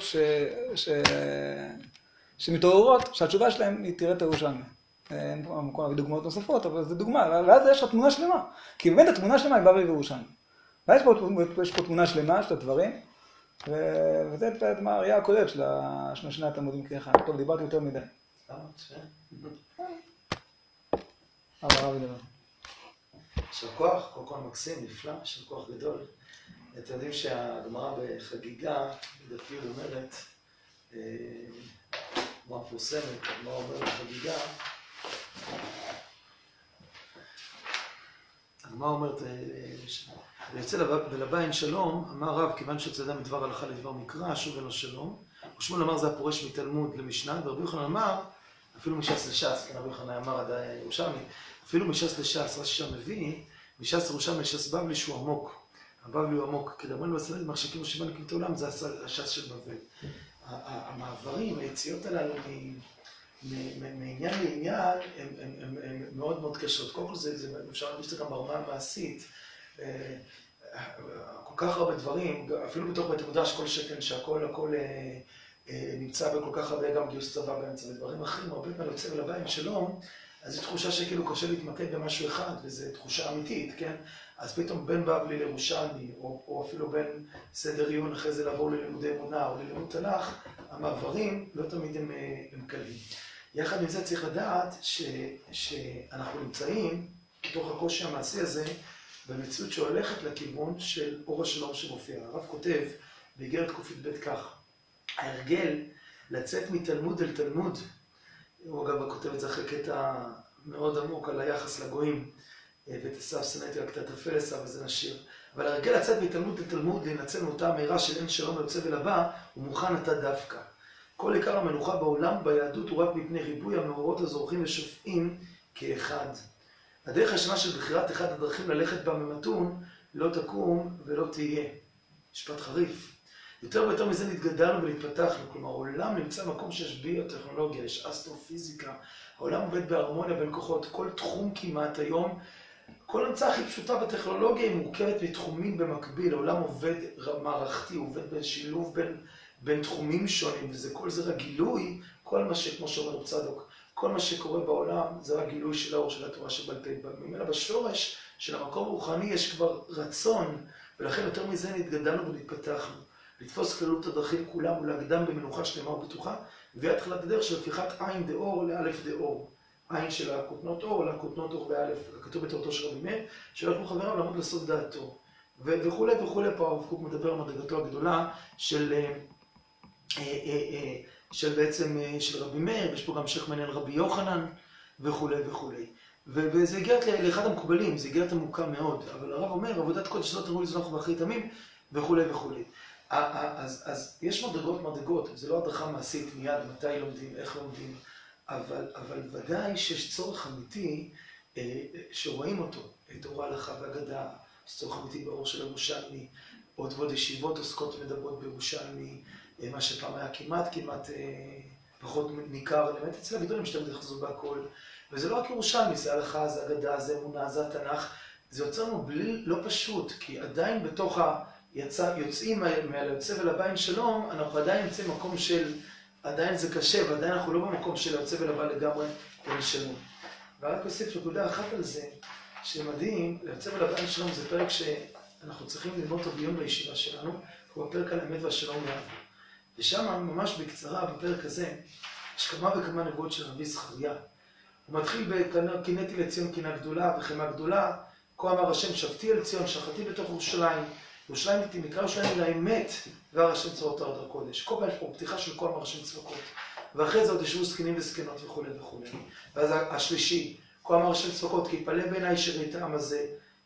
שמתעוררות, שהתשובה שלהם היא תראה את הירושלמי. אין פה מקום להביא דוגמאות נוספות, אבל זו דוגמה, ואז יש לך תמונה שלמה. כי באמת התמונה שלמה היא בבלי וירושלמי. ויש פה תמונה שלמה של הדברים, וזה הראייה הכוללת של שני התלמודים כאחד. טוב, דיברתי יותר מדי. אבל הרב ידבר. יישר כוח, קודם כל מקסים, נפלא, יישר כוח גדול. אתם יודעים שהגמרא בחגיגה, בדף י' אומרת, גמרא מפורסמת, הגמרא אומרת בחגיגה, הגמרא אומרת, ויוצא ולבא שלום, אמר רב, כיוון שיוצא אדם מדבר הלכה לדבר מקרא, שוב אין לו שלום. ושמואל אמר זה הפורש מתלמוד למשנה, ורבי יוחנן אמר, אפילו מש"ס לש"ס, כן, רבי יוחנן אמר עד ירושלמי, אפילו מש"ס לש"ס, רש"י שם מביא, מש"ס ירושלמי לש"ס בבלי שהוא עמוק. הבבלי הוא עמוק, כי דמון בסלד מחשיקים ושבעה נקים את העולם, זה הש"ס של בבל. המעברים, היציאות הללו מעניין לעניין, הם מאוד מאוד קשות. קודם כל אפשר להרגיש את זה גם ברמה המעשית. כל כך הרבה דברים, אפילו בתוך בית המקדש כל שכן שהכל נמצא בכל כך הרבה גם גיוס צבא באמצע ודברים אחרים, הרבה פעמים יוצא ולבא עם שלום, אז זו תחושה שכאילו קשה להתמקד במשהו אחד, וזו תחושה אמיתית, כן? אז פתאום בין בבלי לירושלמי, או אפילו בין סדר עיון אחרי זה לעבור ללימודי אמונה או ללימוד תנ"ך, המעברים לא תמיד הם קלים. יחד עם זה צריך לדעת שאנחנו נמצאים, בתוך הקושי המעשי הזה, במציאות שהולכת לכיוון של אור השלום שמופיע. הרב כותב באיגרת ק"ב כך, ההרגל לצאת מתלמוד אל תלמוד, הוא אגב כותב את זה אחרי קטע מאוד עמוק על היחס לגויים, ותסף שנאתי על קטעת הפלסה, וזה נשיר. אבל ההרגל לצאת מתלמוד אל תלמוד, להינצל מאותה אמירה של אין שלום יוצא ולבא, הוא מוכן אתה דווקא. כל עיקר המנוחה בעולם ביהדות הוא רק מפני ריבוי המאורות הזורחים ושופעים כאחד. הדרך השנה של בחירת אחד הדרכים ללכת בה ממתון לא תקום ולא תהיה. משפט חריף. יותר ויותר מזה נתגדלנו ונתפתחנו, כלומר העולם נמצא במקום שיש ביוטכנולוגיה, יש אסטרופיזיקה, העולם עובד בהרמוניה בין כוחות, כל תחום כמעט היום, כל המצאה הכי פשוטה בטכנולוגיה היא מורכבת מתחומים במקביל, העולם עובד מערכתי, עובד בשילוב בין תחומים שונים, כל זה רק גילוי, כל מה שכמו שאומר צדוק, כל מה שקורה בעולם זה רק גילוי של האור של התורה שבעל פה. ממילא בשורש של המקום הרוחני יש כבר רצון, ולכן יותר מזה נתגדלנו ונתפתחנו. לתפוס כללות הדרכים כולם ולהקדם במנוחה שלמה ובטוחה, והתחלת הדרך של הפיכת עין דאור לאלף דאור. עין של הכותנות אור לכותנות אור באלף, כתוב בתורתו של רבי מאיר, שהלכנו חבריו לעמוד לסוף דעתו. וכולי וכולי, פה הרב קוק מדבר על מדרגתו הגדולה של בעצם של רבי מאיר, יש פה גם שייך מעניין רבי יוחנן וכולי וכולי. וזה הגיע לאחד המקובלים, זה הגיע עמוקה מאוד, אבל הרב אומר, עבודת קודש זאת תראו לי זו אנחנו באחרית ימים וכולי וכולי. אז יש מדרגות, זה לא הדרכה מעשית מיד, מתי לומדים, איך לומדים, אבל ודאי שיש צורך אמיתי שרואים אותו, את אור ההלכה והאגדה, יש צורך אמיתי באור של ירושלמי, עוד ועוד ישיבות עוסקות ומדברות בירושלמי, מה שפעם היה כמעט פחות ניכר, אלמנט אצל הגדולים שאתם תחזו בהכל, וזה לא רק ירושלמי, זה הלכה, זה אגדה, זה אמונה, זה התנ"ך, זה יוצא לנו בלי לא פשוט, כי עדיין בתוך יוצאים מהיוצא ולבא עם שלום, אנחנו עדיין נמצאים במקום של, עדיין זה קשה, ועדיין אנחנו לא במקום של היוצא ולבא לגמרי עם שלום. ורק אוסיף נקודה אחת על זה, שמדהים, ליוצא ולבא עם שלום זה פרק שאנחנו צריכים ללמוד אותו ביום בישיבה שלנו, הוא הפרק על האמת והשלום יעבו. ושם ממש בקצרה בפרק הזה, יש כמה וכמה נבואות של רבי זכריה. הוא מתחיל בקינאתי לציון קינה גדולה וחמה גדולה, כה אמר השם שבתי על ציון, שחתי בתוך ירושלים, ירושלים נקרא ירושלים לאמת, והר השם צבאות ארץ הקודש. כל פעם יש פה פתיחה של כה אמר השם צבאות. ואחרי זה עוד ישבו זקנים וזקנות וכו' וכו'. ואז השלישי, כה אמר השם צבאות, כי יפלא בעיניי שארית העם הזה,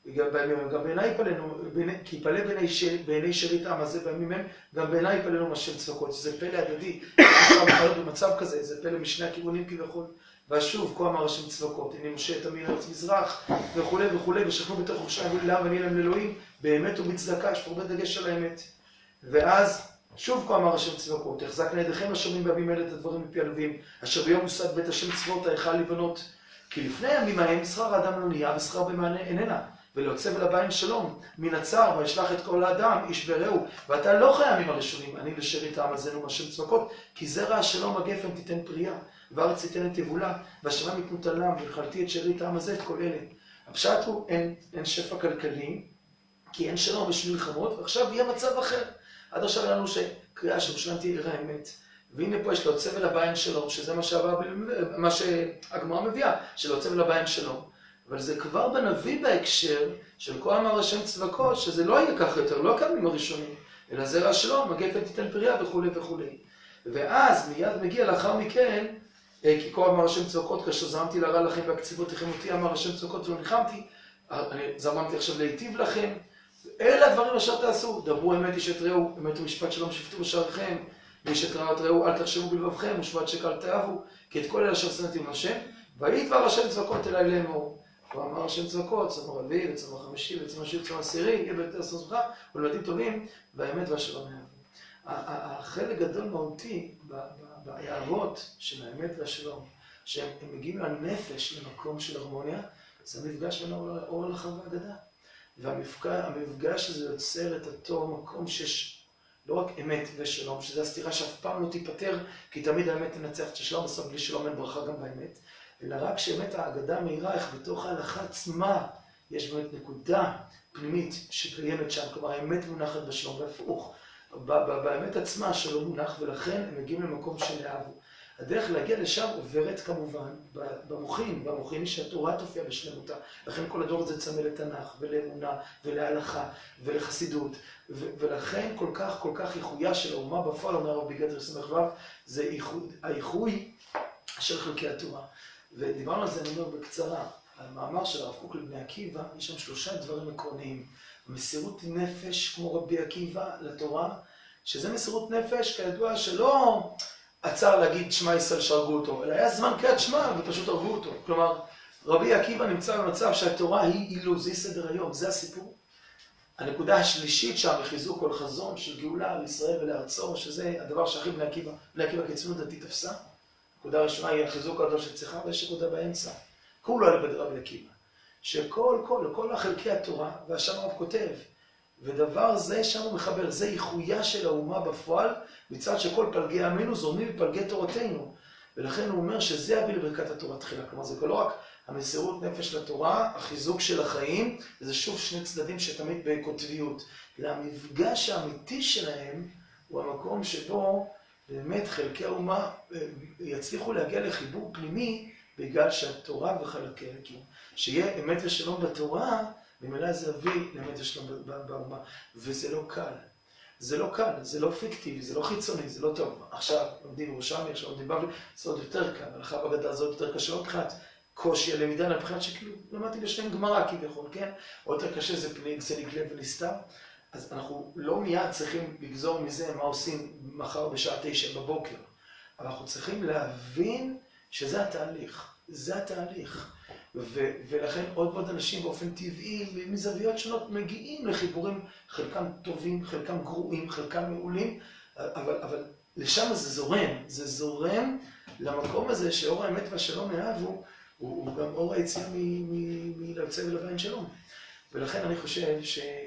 גם בעיניי יפלנו, כי יפלא בעיני שארית העם הזה בימים הם, גם בעיניי יפלנו השם צבאות. זה פלא הדדי, במצב כזה, זה פלא משני הכיוונים כביכול. ושוב, כה אמר השם צבאות, הנה משה את עמי ארץ מזרח, וכו' וכו', ושכנו בתוך ירושלים לעם ונהיה להם לאלוהים, באמת ובצדקה, יש פה הרבה דגש על האמת. ואז, שוב כה אמר השם צבאות, החזקנה ידיכם השומעים בימים אלה את הדברים מפי הלווים, אשר ביום מוסד בית השם צבאות ההיכל לבנות. כי לפני הימים ההם שכר האדם לא נהיה, ושכר במענה איננה. וליוצא ולבא עם שלום, מן הצער, וישלח את כל האדם, איש ברעהו. ואתה לא חי הימים הראשונים, אני ושארית העם הזה נו השם צבאות, כי זרע השלום הגפן תיתן פרייה, וארץ תיתן את יבולה, והשמיים יתנו תלם, והחלתי את שארית העם הזה, את כל אלה. הפשט הוא, אין שפע כלכלי, כי אין שלום ושל מלחמות, ועכשיו יהיה מצב אחר. עד עכשיו היה לנו שקריאה שירושלים תהיה עיר האמת. והנה פה יש ליוצא ולבא עם שלום, שזה מה שהגמרא מביאה, שליוצא ולבא עם שלום. אבל זה כבר בנביא בהקשר של כה אמר השם צבקות, שזה לא יהיה ככה יותר, לא הקדמים הראשונים, אלא זרע שלום, מגפת תיתן פריה וכולי וכולי. ואז מיד מגיע לאחר מכן, כי כה אמר השם צבקות, כאשר זרמתי להרע לכם והקציבות תחמותי, אמר השם צבקות ולא ניחמתי, אני זרמתי עכשיו להיטיב לכם, אלה הדברים אשר תעשו, דברו אמת איש את רעהו, אמת ומשפט שלום שפטו בשעריכם, ואיש את רעת רעהו אל תחשבו בלבבכם, ושבעת שקר אל תאהבו, כי את כל אלה אשר שנאתם השם, ויהי דבר השם צבקות אלי לאמור. ואמר השם צבקות, צמח רביעי וצמח חמישי וצמח שביעי וצמח עשירי, יהיה בית עשר שמחה ולבדים טובים, והאמת והשלום יאהבו. החלק גדול מהותי ביערות של האמת והשלום, שהם מגיעים לנפש למקום של הרמוניה, זה המפגש בין אור הלכה והאגדה. והמפגש הזה יוצר את אותו מקום שיש לא רק אמת ושלום, שזו הסתירה שאף פעם לא תיפטר, כי תמיד האמת תנצח את השלום, בסוף בלי שלום אין ברכה גם באמת. אלא רק שאמת האגדה מאירה איך בתוך ההלכה עצמה יש באמת נקודה פנימית שקיימת שם, כלומר האמת מונחת בשלום והפוך. באמת עצמה שלא מונח, ולכן הם מגיעים למקום של אהבו. הדרך להגיע לשם עוברת כמובן במוחין, והמוחין היא שהתורה תופיע בשלמותה. לכן כל הדור הזה צמא לתנ"ך ולאמונה ולהלכה ולחסידות. ולכן כל כך איחויה של האומה בפועל, אומר הרב בגדר סמ"ו, זה האיחוי של חלקי התורה. ודיברנו על זה, אני אומר בקצרה, המאמר של הרב קוק לבני עקיבא, יש שם 3 דברים עקרוניים. מסירות נפש כמו רבי עקיבא לתורה, שזה מסירות נפש כידוע שלא עצר להגיד שמע ישראל שרגו אותו, אלא היה זמן קריאת שמע ופשוט הרגו אותו. כלומר, רבי עקיבא נמצא במצב שהתורה היא אילוז, היא סדר היום, זה הסיפור. הנקודה השלישית שם, חיזוק כל חזון של גאולה לישראל ולארצו, שזה הדבר שהכי בני עקיבא כציונות דתית תפסה. הנקודה הראשונה היא החיזוק הגדול שצריכה, ויש נקודה באמצע. כולו על רבי עקיבא. שכל החלקי התורה, והשם הרב כותב, ודבר זה שם הוא מחבר, זה איחויה של האומה בפועל, מצד שכל פלגי עמנו זורמים בפלגי תורתנו. ולכן הוא אומר שזה יביא לברכת התורה תחילה. כלומר, זה לא רק המסירות נפש לתורה, החיזוק של החיים, וזה שוב 2 צדדים שתמיד בקוטביות. אלא המפגש האמיתי שלהם הוא המקום שבו באמת חלקי האומה יצליחו להגיע לחיבור פנימי, בגלל שהתורה וחלקי הקיום. שיהיה אמת ושלום בתורה, במילא זה יביא לאמת ושלום באומה. וזה לא קל. זה לא קל, זה לא פיקטיבי, זה לא חיצוני, זה לא טוב. עכשיו לומדים ירושלמי, עכשיו לומדים בבלי, זה עוד יותר קל. הלכה בגדה הזאת יותר קשה, עוד מבחינת קושי הלמידה, מבחינת שכאילו למדתי בשלם גמרא כביכול, כן? עוד יותר קשה זה נגלה ונסתר. אז אנחנו לא מיד צריכים לגזור מזה מה עושים מחר בשעה 9 בבוקר. אבל אנחנו צריכים להבין שזה התהליך, זה התהליך. ולכן עוד ועוד אנשים באופן טבעי, מזוויות שונות, מגיעים לחיבורים, חלקם טובים, חלקם גרועים, חלקם מעולים, אבל לשם זה זורם למקום הזה שאור האמת והשלום יאהבו, הוא גם אור היציאה מלבצע ולבן שלום. ולכן אני חושב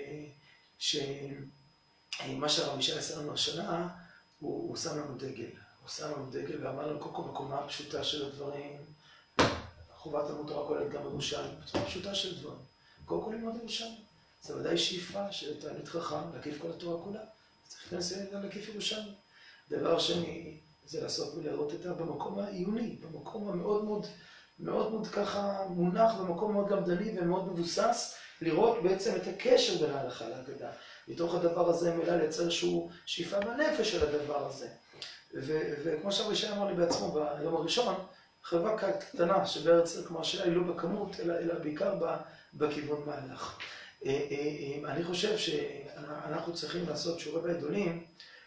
שמה שהרב ישי עשה לנו השנה, הוא שם לנו דגל. הוא שם לנו דגל ואמר לנו כל בקומה הפשוטה של הדברים, חובת תלמוד תורה כוללת גם בירושלים, בצורה פשוטה של דברים. כל ללמוד ירושלים. זה ודאי שאיפה של תלמיד חכם להקיף כל התורה כולה. צריך להיכנס להקיף ירושלים. דבר שני, זה לעשות ולראות אותה במקום העיוני, במקום המאוד מאוד ככה מונח, במקום מאוד גמדני ומאוד מבוסס, לראות בעצם את הקשר בין ההלכה להגדה. מתוך הדבר הזה מילה לייצר איזשהו שאיפה בנפש של הדבר הזה. וכמו שהרב ישי אמר לי בעצמו ביום הראשון, חברה קטנה שבארץ, כלומר השאלה היא לא בכמות, אלא בעיקר בכיוון מהלך. אני חושב שאנחנו צריכים לעשות שיעורי בית גדולים,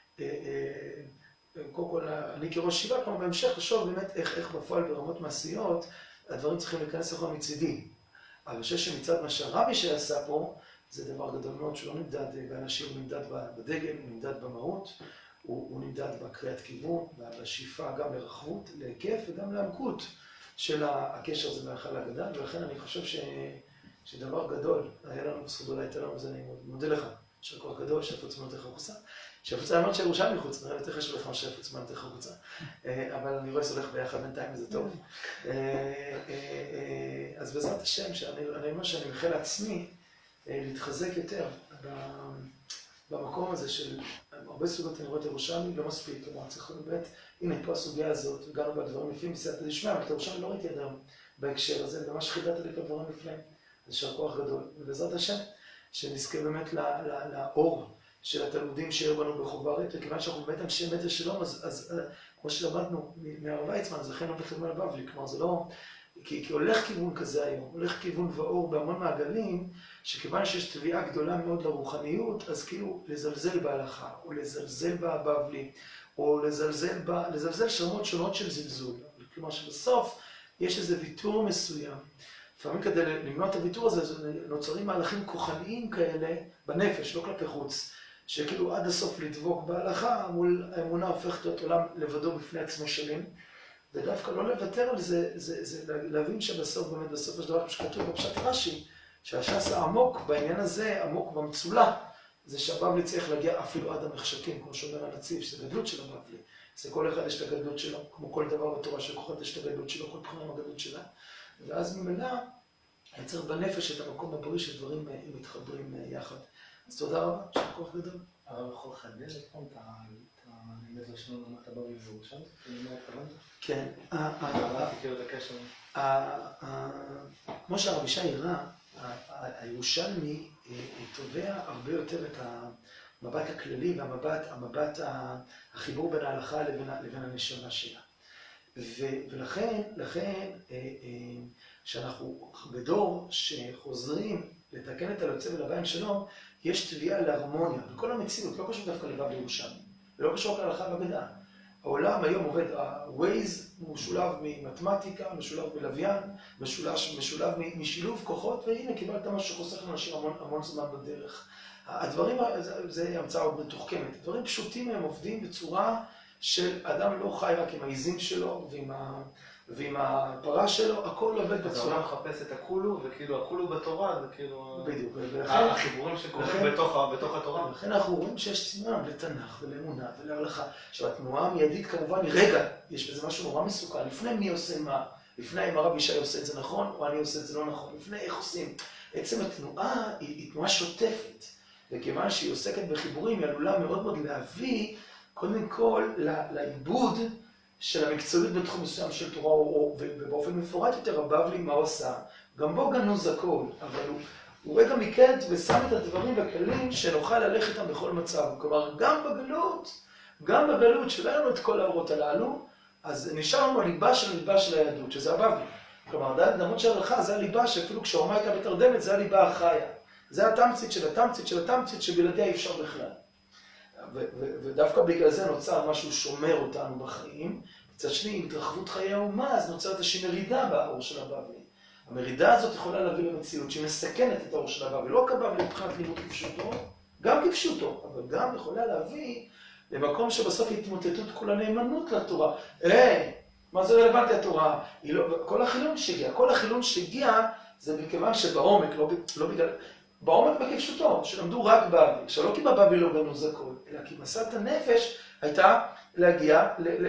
קודם כל, אני כראש ישיבה, כלומר בהמשך לחשוב באמת איך בפועל ברמות מעשיות, הדברים צריכים להיכנס לכל מצידי. אבל אני חושב שמצד מה שהרבי שעשה פה, זה דבר גדול מאוד שלא נמדד באנשים, הוא נמדד בדגל, הוא נמדד במהות, הוא נמדד בקריאת כיוון, בשאיפה גם לרחבות, להיקף וגם לעמקות של הקשר הזה מההלכה להגדה, ולכן אני חושב שדבר גדול, היה לנו זכות גדולה, הייתה לנו, אז אני מודה לך, שכוח גדול, שפוץ מנותיך חוצה. שפוץ אמרת שירושלים מחוץ, נראה לי יותר חשוב לך מה שפוץ מנותיך חוצה. אבל אני רואה שהולך ביחד בינתיים, וזה טוב. אז בעזרת השם, אני אומר שאני מאחל לעצמי להתחזק יותר במקום הזה של הרבה סוגות אני רואה את ירושלמי, לא מספיק, כלומר צריך באמת, הנה פה הסוגיה הזאת, הגענו בדברים לפי מסייעתא דשמיא, אבל את ירושלמי לא ראיתי עד היום בהקשר הזה, ממש חידדת לי את הדברים לפני. זה שר כוח גדול, ובעזרת השם, שנזכה באמת לאור של התלמודים שיהיו בנו בחוברת, וכיוון שאנחנו באמת אנשי אמת ושלום, אז כמו שלמדנו מהרב ויצמן, זכינו בחתימה לבבלי, כלומר זה לא... כי הולך כיוון כזה היום, הולך כיוון ואור בהמון מעגלים, שכיוון שיש תביעה גדולה מאוד לרוחניות, אז כאילו לזלזל בהלכה, או לזלזל בבבלי, או לזלזל שרמות שונות של זלזול. כלומר שבסוף יש איזה ויתור מסוים. לפעמים כדי למנוע את הוויתור הזה, נוצרים מהלכים כוחניים כאלה בנפש, לא כלפי חוץ, שכאילו עד הסוף לדבוק בהלכה, מול האמונה הופכת להיות עולם לבדו בפני עצמו שלם. ודווקא לא לוותר על זה, זה להבין שבסוף, באמת בסוף יש דבר שכתוב בפשט רש"י, שהש"ס העמוק בעניין הזה, עמוק במצולה, זה שהבבלי צריך להגיע אפילו עד המחשכים, כמו שאומר הנציב, שזה גדלות של הבבלי. זה כל אחד יש את הגדלות שלו, כמו כל דבר בתורה של כל אחד יש את הגדלות שלו, כל בחינה עם הגדלות שלה. ואז ממילא יצר בנפש את המקום הבריא שדברים מתחברים יחד. אז תודה רבה, של כוח גדול. הרב יכול לחדד את האמת לשון אמרת הבבלי וירושלמי? מה התכוונת? כן. תכיר את הקשר. כמו שהרב ישי הראה, הירושלמי תובע הרבה יותר את המבט הכללי והמבט החיבור בין ההלכה לבין הנשמה שלה. ולכן, שאנחנו בדור שחוזרים לתקן את היוצא ולבן שלום, יש תביעה להרמוניה בכל המציאות, לא קשור דווקא לבבלי ירושלמי, ולא קשור להלכה והגדה. העולם היום עובד, ה-Waze משולב ממתמטיקה, משולב בלוויין, משולב משילוב כוחות, והנה קיבלת משהו שחוסך לאנשים המון זמן בדרך. הדברים, זה המצאה עוד מתוחכמת, הדברים פשוטים הם עובדים בצורה של אדם לא חי רק עם העיזים שלו ועם הפרה שלו, הכל עובד בצורה. אז העולם מחפש את הכולו, וכאילו הכולו בתורה, זה כאילו... בדיוק. החיבורים שקורים בתוך התורה. ולכן אנחנו רואים שיש צינון לתנ"ך ולאמונה ולהלכה. עכשיו התנועה המיידית כמובן היא רגע, יש בזה משהו נורא מסוכן, לפני מי עושה מה, לפני אם הרב ישי עושה את זה נכון או אני עושה את זה לא נכון, לפני איך עושים. עצם התנועה היא תנועה שוטפת, וכיוון שהיא עוסקת בחיבורים היא עלולה מאוד מאוד להביא קודם כל לעיבוד של המקצועיות בתחום מסוים של תורה, ובאופן מפורט יותר הבבלי מה עושה. גם בו גנוז הכל, אבל הוא רגע מיקד ושם את הדברים בכלים שנוכל ללכת איתם בכל מצב. כלומר, גם בגלות שלא לנו את כל האורות הללו, אז נשאר לנו הליבה של היהדות, שזה הבבלי. כלומר, דמות של ההלכה זה הליבה שאפילו כשהאומה הייתה בתרדמת, זה הליבה החיה. זה התמצית של התמצית של התמצית שבלעדיה אי אפשר בכלל. ודווקא בגלל זה נוצר משהו שומר אותנו בחיים. מצד שני, עם התרחבות חיי האומה, אז נוצרת איזושהי מרידה באור של הבבלי. המרידה הזאת יכולה להביא למציאות שהיא מסכנת את האור של הבבלי. לא כבבלי מבחינת לימוד כפשוטו, גם כפשוטו, אבל גם יכולה להביא למקום שבסוף התמוטטות כולה נאמנות לתורה. מה זה רלוונטי התורה? כל החילון שהגיע זה מכיוון שבעומק, לא בגלל... בעומק בכפשוטו, שלמדו רק בבלי, שלא כי בבלי לא גנוז הכל, אלא כי מסעת הנפש הייתה להגיע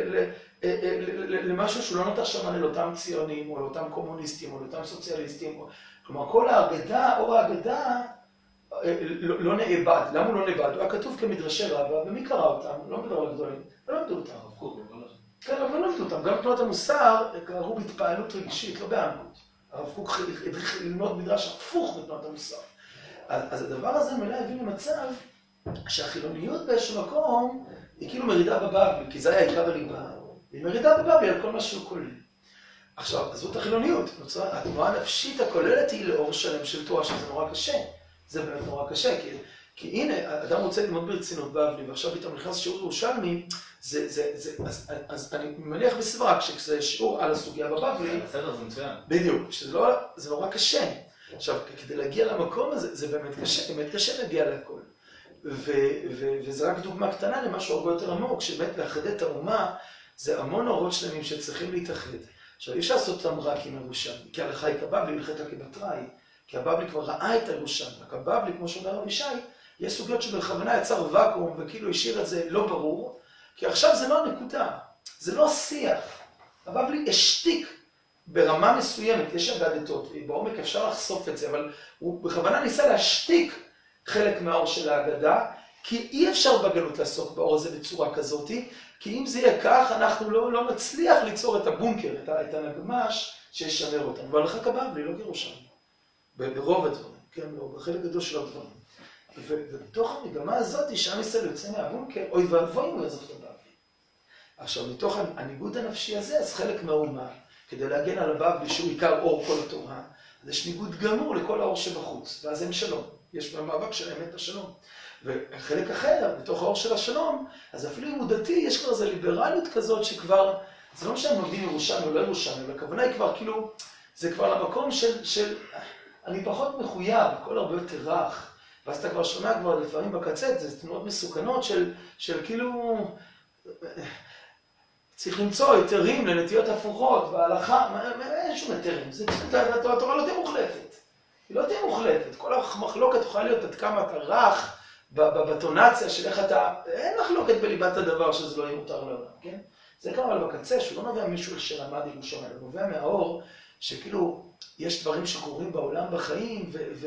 למשהו שהוא לא נותר שמן לאותם ציונים, או לאותם קומוניסטים, או לאותם סוציאליסטים. כלומר, כל ההגדה, אור ההגדה, לא נאבד. למה הוא לא נאבד? הוא היה כתוב כמדרשי רבה, ומי קרא אותם? לא מדבר על גדולים, לא למדו אותם. כן, אבל לא למדו אותם. גם תנועת המוסר קראו בהתפעלות רגשית, לא בעמקות. הרב קוק הדריך ללמוד מדרש הפוך בתנועת המוסר. אז הדבר הזה מלא הביא למצב שהחילוניות באיזשהו מקום היא כאילו מרידה בבבלי, כי זה היה עיקר הליבה. היא מרידה בבבלי על כל מה שהוא כולל. עכשיו, זאת החילוניות. התנועה הנפשית הכוללת היא לאור שלם של תורה, שזה נורא קשה. זה באמת נורא קשה, כי הנה, אדם רוצה ללמוד ברצינות בבלי, ועכשיו פתאום נכנס שיעור ירושלמי, אז אני מניח בסברה, כשזה שיעור על הסוגיה בבבלי, בסדר, זה מצוין. בדיוק, זה נורא קשה. עכשיו, כדי להגיע למקום הזה, זה באמת קשה להגיע להכל. וזה רק דוגמה קטנה למשהו הרבה יותר עמוק, שבאמת לאחד את האומה, זה המון אורות שלמים שצריכים להתאחד. עכשיו, אי אפשר לעשות אותם רק עם הירושלמי, כי ההלכה היא כבבלי, הלכתה כבתראי, כי הבבלי כבר ראה את הירושלמי. רק הבבלי, כמו שאומר רב ישי, יש סוגיות שבכוונה יצר ואקום, וכאילו השאיר את זה לא ברור, כי עכשיו זה לא הנקודה, זה לא השיח. הבבלי השתיק ברמה מסוימת, יש אגדתות, בעומק אפשר לחשוף את זה, אבל הוא בכוונה ניסה להשתיק חלק מהאור של האגדה, כי אי אפשר בגלות לעסוק באור הזה בצורה כזאת, כי אם זה יהיה כך, אנחנו לא נצליח ליצור את הבונקר, את הנגמש שישמר אותנו. והלכה כבבלי, לא כירושלמי. ברוב הדברים, כן? לא, בחלק גדול של הדברים. ובתוך המגמה הזאת, שעם ישראל יוצא מהבונקר, אוי ואבוי אם הוא יעזוב את הבבלי. עכשיו, מתוך הניגוד הנפשי הזה, אז חלק מהאומה, כדי להגן על הבבלי שהוא עיקר אור כל התורה, אז יש ניגוד גמור לכל האור שבחוץ, ואז אין שלום. יש במאבק של האמת השלום. וחלק אחר, בתוך האור של השלום, אז אפילו אם הוא דתי, יש כבר איזו ליברליות כזאת שכבר, זה לא משנה אם לומדים ירושלמי או לא ירושלמי, אבל הכוונה היא כבר כאילו, זה כבר למקום של אני פחות מחויב, הכל הרבה יותר רך, ואז אתה כבר שומע כבר לפעמים בקצת, זה תנועות מסוכנות של כאילו, צריך למצוא היתרים לנטיות הפוכות, וההלכה, אין שום היתרים, התורה לא תהיה מוחלפת. היא לא תהיה מוחלפת, כל המחלוקת יכולה להיות עד כמה אתה רך בטונציה של איך אתה, אין מחלוקת בליבת הדבר שזה לא יהיה מותר לעולם, כן? זה כמובן בקצה, שהוא לא נובע מישהו שלמד ירושלים, הוא נובע מהאור שכאילו יש דברים שקורים בעולם בחיים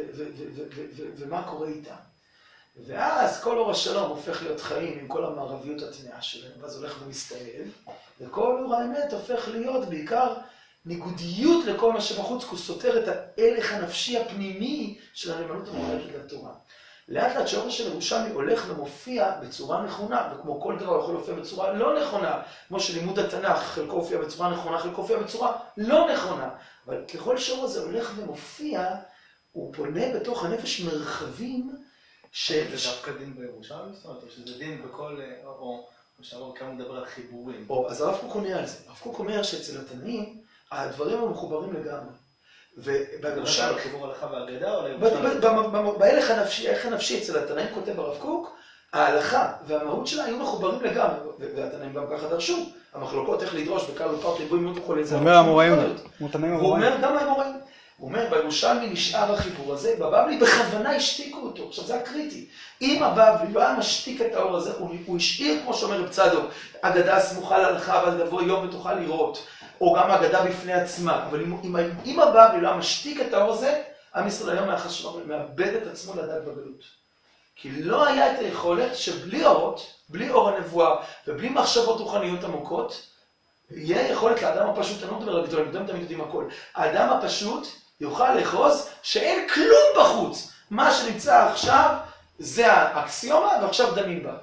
ומה קורה איתם. ואז כל אור השלום הופך להיות חיים עם כל המערביות התנאה שלהם, ואז הולך ומסתייל, וכל אור האמת הופך להיות בעיקר ניגודיות לכל מה שבחוץ, כי הוא סותר את ההלך הנפשי הפנימי של הנאמנות המוחלטת לתורה. לאט לאט שהאור של ירושלמי הולך ומופיע בצורה נכונה, וכמו כל דבר יכול להופיע בצורה לא נכונה, כמו שלימוד התנ"ך חלקו הופיע בצורה נכונה, חלקו הופיע בצורה לא נכונה. אבל ככל שהאור הזה הולך ומופיע, הוא פונה בתוך הנפש מרחבים זה דווקא דין בירושלמי, זאת אומרת, או שזה דין בכל, או שהרב כמה מדבר על חיבורים. אז הרב קוק עונה על זה. הרב קוק אומר שאצל התנאים, הדברים הם מחוברים לגמרי. ובירושלמי... על חיבור הלכה והאגדה או לירושלמי? בהלך הנפשי, הערך הנפשי אצל התנאים כותב הרב קוק, ההלכה והמהות שלה היו מחוברים לגמרי, והתנאים גם ככה דרשו. המחלוקות איך לדרוש בקל ופרט ליבוי מיעוט וכל איזה... הוא אומר המוראים, הוא אומר גם המוראים. הוא אומר, בירושלמי נשאר החיבור הזה, בבבלי בכוונה השתיקו אותו. עכשיו, זה הקריטי. אם הבבלי לא היה משתיק את האור הזה, הוא השאיר, כמו שאומר רב צדוק, אגדה סמוכה להלכה, ואז לבוא יום ותוכל לראות, או גם אגדה בפני עצמה. אבל אם הבבלי לא היה משתיק את האור הזה, עם ישראל היום מאבד את עצמו לדעת בגלות. כי לא היה את היכולת שבלי אורות, בלי אור הנבואה, ובלי מחשבות רוחניות עמוקות, יהיה יכולת לאדם הפשוט, אני לא מדבר על הגדולים, אתם תמיד יודעים הכל. האדם הפשוט יוכל לחוז שאין כלום בחוץ. מה שנמצא עכשיו זה האקסיומה, ועכשיו דנים בה.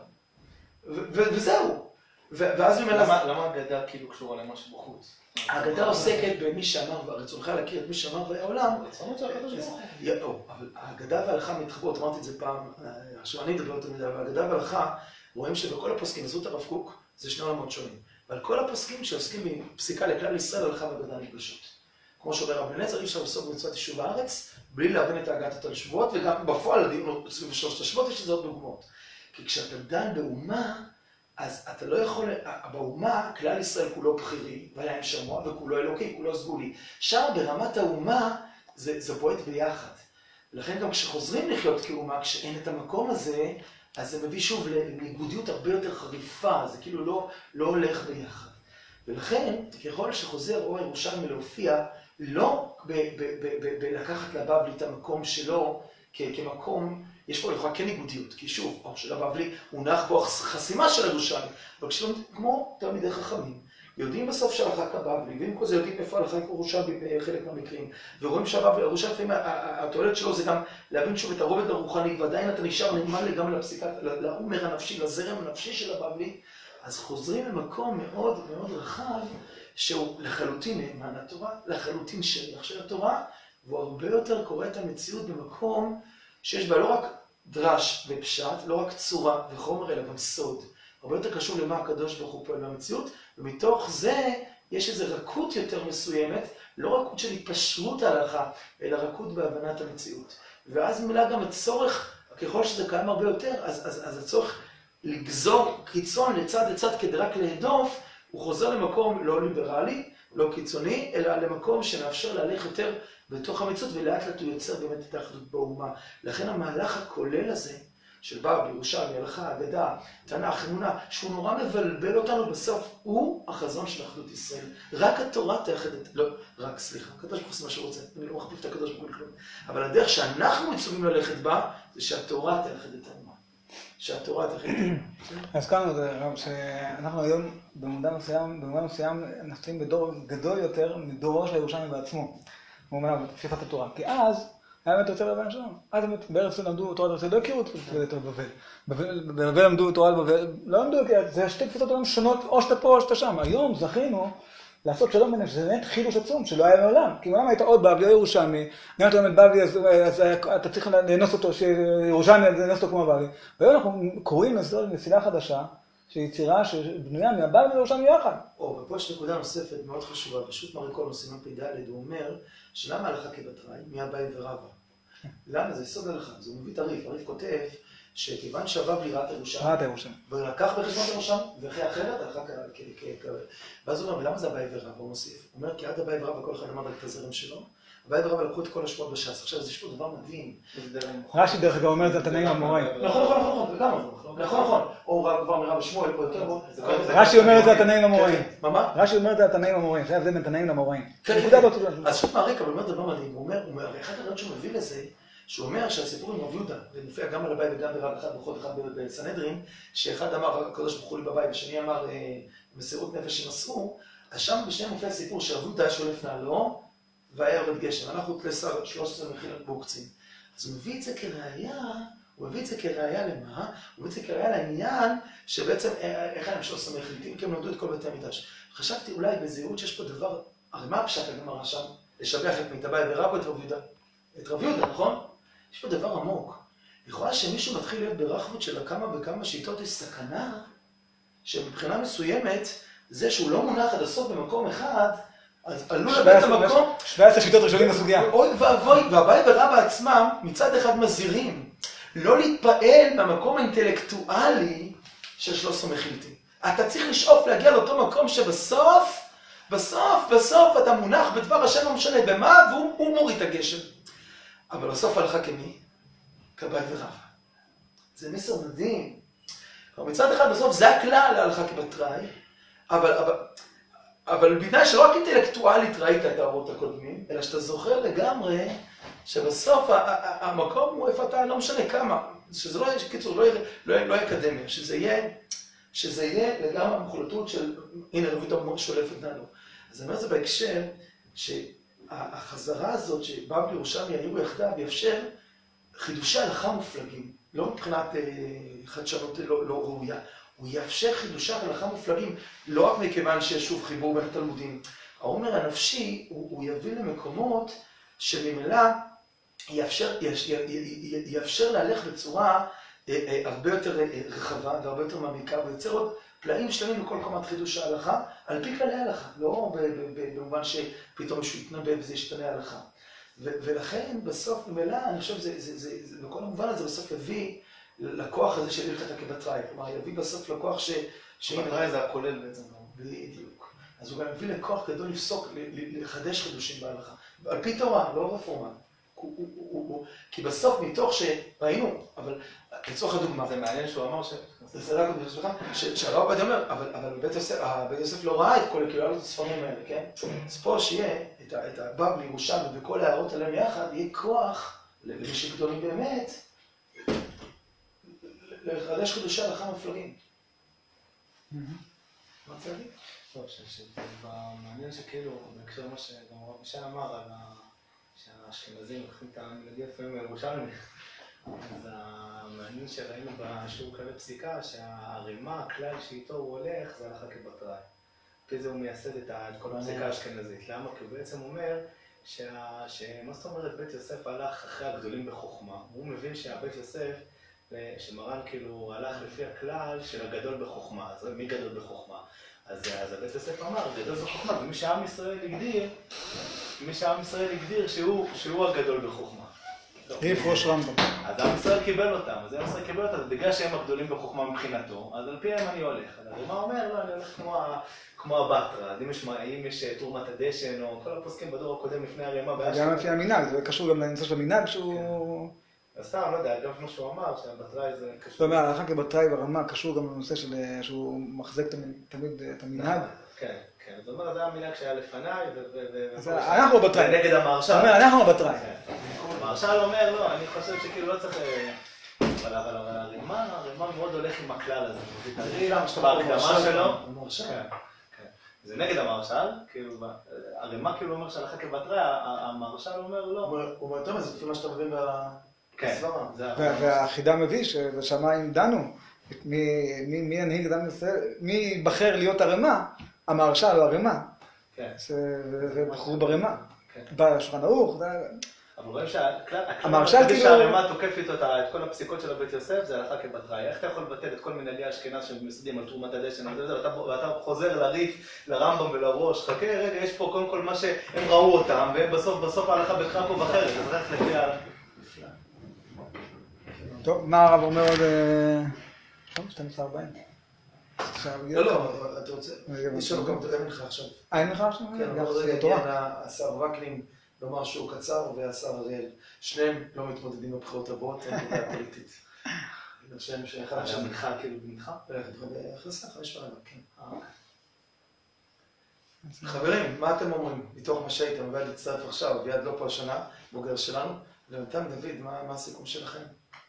וזהו. ואז למה האגדה כאילו קשורה למה שבחוץ? האגדה עוסקת במי שאמר, רצונך להכיר את מי שאמר והעולם. רצונות של הקדוש ברוך הוא. אבל האגדה וההלכה מתחברות, אמרתי את זה פעם, עכשיו אני מדבר יותר מדי, אבל האגדה וההלכה רואים שבכל הפוסקים, זאת הרב קוק, זה שני עולמות שונים. ועל כל הפוסקים שעוסקים בפסיקה לכלל ישראל, הלכה ואגדה נפגשות. כמו שאומר רב לנצר, אי אפשר לעסוק במצוות יישוב הארץ, בלי להבין את ההגעת השבועות, וגם בפועל הדיון סביב שלושת השבועות יש לזה עוד דוגמאות. כי כשאתה דן באומה, אז אתה לא יכול, באומה, כלל ישראל כולו בחירי, והיה עם שמוע, וכולו אלוקי, כולו סגולי. שם ברמת האומה, זה בועט ביחד. ולכן גם כשחוזרים לחיות כאומה, כשאין את המקום הזה, אז זה מביא שוב לניגודיות הרבה יותר חריפה, זה כאילו לא הולך ביחד. ולכן, ככל שחוזר אור ירושלמי להופיע, לא בלקחת לבבלי את המקום שלו כמקום, יש פה לכאורה כן ניגודיות, כי שוב, אור של הבבלי הונח פה חסימה של ירושלמי, אבל כשלומדים כמו תלמידי חכמים, יודעים בסוף שהלכה כבבלי, ועם כל זה יודעים איפה הלכה ירושלמי בחלק מהמקרים, ורואים שהבבלי, ירושלמי, התועלת שלו זה גם להבין שוב את הרובד הרוחני, ועדיין אתה נשאר נאמן לגמרי לפסיקת, לעומר הנפשי, לזרם הנפשי של הבבלי, אז חוזרים למקום מאוד מאוד רחב, שהוא לחלוטין נאמן לתורה, לחלוטין שייך של התורה, והוא הרבה יותר קורא את המציאות במקום שיש בה לא רק דרש ופשט, לא רק צורה וחומר, אלא גם סוד. הרבה יותר קשור למה הקדוש ברוך הוא פועל במציאות, ומתוך זה יש איזו רכות יותר מסוימת, לא רכות של התפשרות ההלכה, אלא רכות בהבנת המציאות. ואז מילה גם הצורך, ככל שזה קיים הרבה יותר, אז הצורך לגזור קיצון לצד לצד כדי רק להדוף, הוא חוזר למקום לא ליברלי, לא קיצוני, אלא למקום שמאפשר להלך יותר בתוך המציאות, ולאט לאט הוא יוצר באמת את האחדות באומה. לכן המהלך הכולל הזה, של בבלי, ירושלמי, הלכה, אגדה, תנ"ך, אמונה, שהוא נורא מבלבל אותנו בסוף, הוא החזון של אחדות ישראל. רק התורה תאחד את... לא, רק, סליחה, הקדוש ברוך הוא עושה מה שהוא רוצה, אני לא מחליף את הקדוש ברוך הוא לכלום. אבל הדרך שאנחנו מצווים ללכת בה, זה שהתורה תאחד את האומה. שהתורה תחליט. הזכרנו זה, רב, שאנחנו היום במובן מסוים נמצאים בדור גדול יותר מדורו של ירושלמי בעצמו. הוא אומר, בפשיטת התורה. כי אז היה באמת יוצא בבן שלנו. אז באמת בארץ למדו תורת בבל, לא הכירו את בבל. בבל למדו תורת בבל, לא למדו, זה שתי תפיסות עולם שונות, או שאתה פה או שאתה שם. היום זכינו לעשות שלום ביניהם, שזה באמת חידוש עצום, שלא היה מעולם. כי מעולם היית עוד בבלי או ירושלמי, גם אתה לומד בבלי, אז אתה צריך לאנוס אותו, שירושלמי לאנוס אותו כמו בבלי. והיום אנחנו קוראים לזאת מסילה חדשה, שהיא יצירה שבנויה מהבבלי וירושלמי יחד. ופה יש נקודה נוספת מאוד חשובה, פשוט מראה כל סימן פ"ד, הוא אומר, שלמה הלכה כבתראי, מי אביי ורבא. למה? זה יסוד הלכה, זה הוא מביא תריף, הריף כותב שכיוון שהבבלי ראה את ירושלים, ולקח בחשבון את ירושלים, ואחרי אחרת הלכה כבתראי. ואז הוא אומר, ולמה זה אביי ורבא? הוא מוסיף. הוא אומר, כי עד אביי ורבא כל אחד למד רק את הזרם שלו, אביי ורבא לקחו את כל השמות בש"ס. עכשיו, יש פה דבר מדהים. רש"י דרך אגב אומר את התנאים המוראים. נכון, נכון. או כבר מרב שמואל, או יותר בו. רש"י אומר את זה התנאים המוראים. מה? רש"י אומר את זה התנאים המוראים. זה ההבדל בין תנאים למוראים. אז שוב מהרקע, אבל אומר דבר מדהים. הוא אומר, אחד הדברים שהוא מביא לזה, שהוא אומר שהסיפור עם רב יהודה, ומופיע גם על אביי וגם ברב אחד, בכל אחד בסנהדרין, שאחד אמר, הקדוש ברוך הוא לי בבית, והשני אמר, מסירות נפש שמסרו, אז שם בשניהם מופיע סיפור שרב יהודה שולף נעלו, והיה יורד גשם. אנחנו תלסר 13 מחילות בוקצים. אז הוא מביא את זה כראיה למה? הוא מביא את זה כראיה לעניין שבעצם, איך הם 13 מחילים? כי הם למדו את כל בתי המקדש. חשבתי אולי בזהירות שיש פה דבר, הרי מה הפשט הגמרא שם? לשבח את אביי ורבא את רב יהודה. את רב יהודה, נכון? יש פה דבר עמוק. לכאורה שמישהו מתחיל להיות ברחבות של כמה וכמה שיטות יש סכנה, שמבחינה מסוימת, זה שהוא לא מונח עד הסוף במקום אחד, אז עלו לבית המקום... 17 שיטות ראשונים בסוגיה. אוי ואבוי, ואביי ורבא עצמם מצד אחד מזהירים, לא להתפעל מהמקום האינטלקטואלי של 13 מחילתים. אתה צריך לשאוף להגיע לאותו מקום שבסוף, בסוף אתה מונח בדבר השם לא משנה במה, והוא מוריד את הגשם. אבל בסוף הלכה כמי? כאביי ורבא. זה מסר מדהים. מצד אחד בסוף זה הכלל להלכה כבתראי, אבל בתנאי שלא רק אינטלקטואלית ראית את האורות הקודמים, אלא שאתה זוכר לגמרי שבסוף המקום הוא איפה אתה, לא משנה כמה, שזה לא יהיה, קיצור, לא יהיה אקדמיה, שזה יהיה לגמרי המחולטות של, הנה רב יהודה שולף את נעלו. אז אני אומר את זה בהקשר, שהחזרה הזאת שבבלי ירושלמי יאירו יחדיו יאפשר חידושי הלכה מופלגים, לא מבחינת חדשנות לא ראויה. הוא יאפשר חידושי הלכה מופלגים, לא רק מכיוון שיש שוב חיבור בין התלמודים. העומר הנפשי הוא יביא למקומות שממילא יאפשר להלך בצורה הרבה יותר רחבה והרבה יותר מעמיקה, ויוצר עוד פלאים שלמים בכל קומת חידוש ההלכה, על פי כללי ההלכה, לא במובן שפתאום מישהו יתנבא וזה ישתנה ההלכה. ולכן בסוף ממילא, אני חושב, בכל המובן הזה בסוף יביא לכוח הזה של הלכתה כבתראי, כלומר יביא בסוף לכוח בתראי זה הכולל בעצם. בדיוק. אז הוא גם מביא לכוח גדול לפסוק, לחדש חידושים בהלכה. על פי תורה, לא רפורמה. כי בסוף מתוך שראינו, אבל לצורך הדוגמה. זה מעניין שהוא אמר זה רק שהרב עובדיה אומר, אבל בית יוסף לא ראה את כל הכאילו הספרים האלה, כן? אז פה שיהיה את הבבלי, ירושלמי וכל ההערות עליהם יחד, יהיה כוח למי גדולים באמת, לחדש חידושי הלכה מופלגים. מה אתה להגיד? טוב, מעניין שכאילו, בהקשר מה שגם הרב ישי אמר, על שהאשכנזים לוקחים את המנהגים לפעמים מירושלמי, אז המעניין שראינו בשיעור כללי פסיקה, שהרימה, הכלל שאיתו הוא הולך, זה הלכה כבתראי. לפי זה הוא מייסד את כל הפסיקה האשכנזית. למה? כי הוא בעצם אומר שמה זאת אומרת בית יוסף הלך אחרי הגדולים בחוכמה. הוא מבין שהבית יוסף, שמרן כאילו הלך לפי הכלל של הגדול בחוכמה. אז מי גדול בחוכמה? אז הבית יוסף אמר, גדול בחוכמה, ומי שעם ישראל הגדיר שהוא הגדול בחוכמה. ריף ראש רמב"ם. אז עם ישראל קיבל אותם, אז בגלל שהם הגדולים בחוכמה מבחינתו, אז על פיהם אני הולך. אז הרימה אומר, לא, אני הולך כמו הבטרה, אז אם יש תרומת הדשן, או כל הפוסקים בדור הקודם לפני הרימה. גם לפי המנהג, זה קשור גם לנושא של המנהג שהוא... אז סתם, לא יודע, גם כמו שהוא אמר, שהבטראי זה קשור. זאת אומרת, ההלכה כבתראי ברמה קשור גם לנושא שהוא מחזק תמיד את המנהג. כן, כן. זאת אומרת, זה המנהג שהיה לפניי, אנחנו בבתראי. נגד המהרש"ל. אנחנו בבתראי. המהרש"ל אומר, לא, אני חושב שכאילו לא צריך... אבל הרימה מאוד הולך עם הכלל הזה. בהקדמה שלו. המרשל. כן. זה נגד המרשל, כאילו, הרימה כאילו אומר שהלכה כבתראי, המרשל אומר לא. הוא אומר, יותר מזה, לפי מה שאתה מבין בסברה. והחידה מביא שבשמיים דנו, מי ינהיג דם ישראל, מי ייבחר להיות הרמה, המרשל או הרמה. כן. ובחרו ברמה. כן. בשולחן ערוך. אבל רואים שהכלל המרשל שהרמה תוקף איתו את כל הפסיקות של הבית יוסף, זה הלכה כבתראי. איך אתה יכול לבטל את כל מנהלי האשכנז שמסדים על תרומת הדשן, ואתה חוזר לריף, לרמב"ם ולראש, חכה רגע, יש פה קודם כל מה שהם ראו אותם, והם בסוף ההלכה בקרקוב אחרת, אז רק לפי ה... טוב, מה הרב אומר עוד... 12:40. לא, אתה רוצה... יש לנו גם, אין לך עכשיו. אין לך עכשיו? כן, עוד רגע הגיע השר וקנין לומר שהוא קצר, והשר אריאל. שניהם לא מתמודדים בבחירות הבאות, אין בעיה פוליטית. השם שאחד עכשיו מנחה, כאילו מנחה? הכנסה 5 פעמים, כן. חברים, מה אתם אומרים? מתוך מה שהייתם, אביעד להצטרף עכשיו, אביעד לא פה השנה, בוגר שלנו. ולנתן דוד, מה הסיכום שלכם?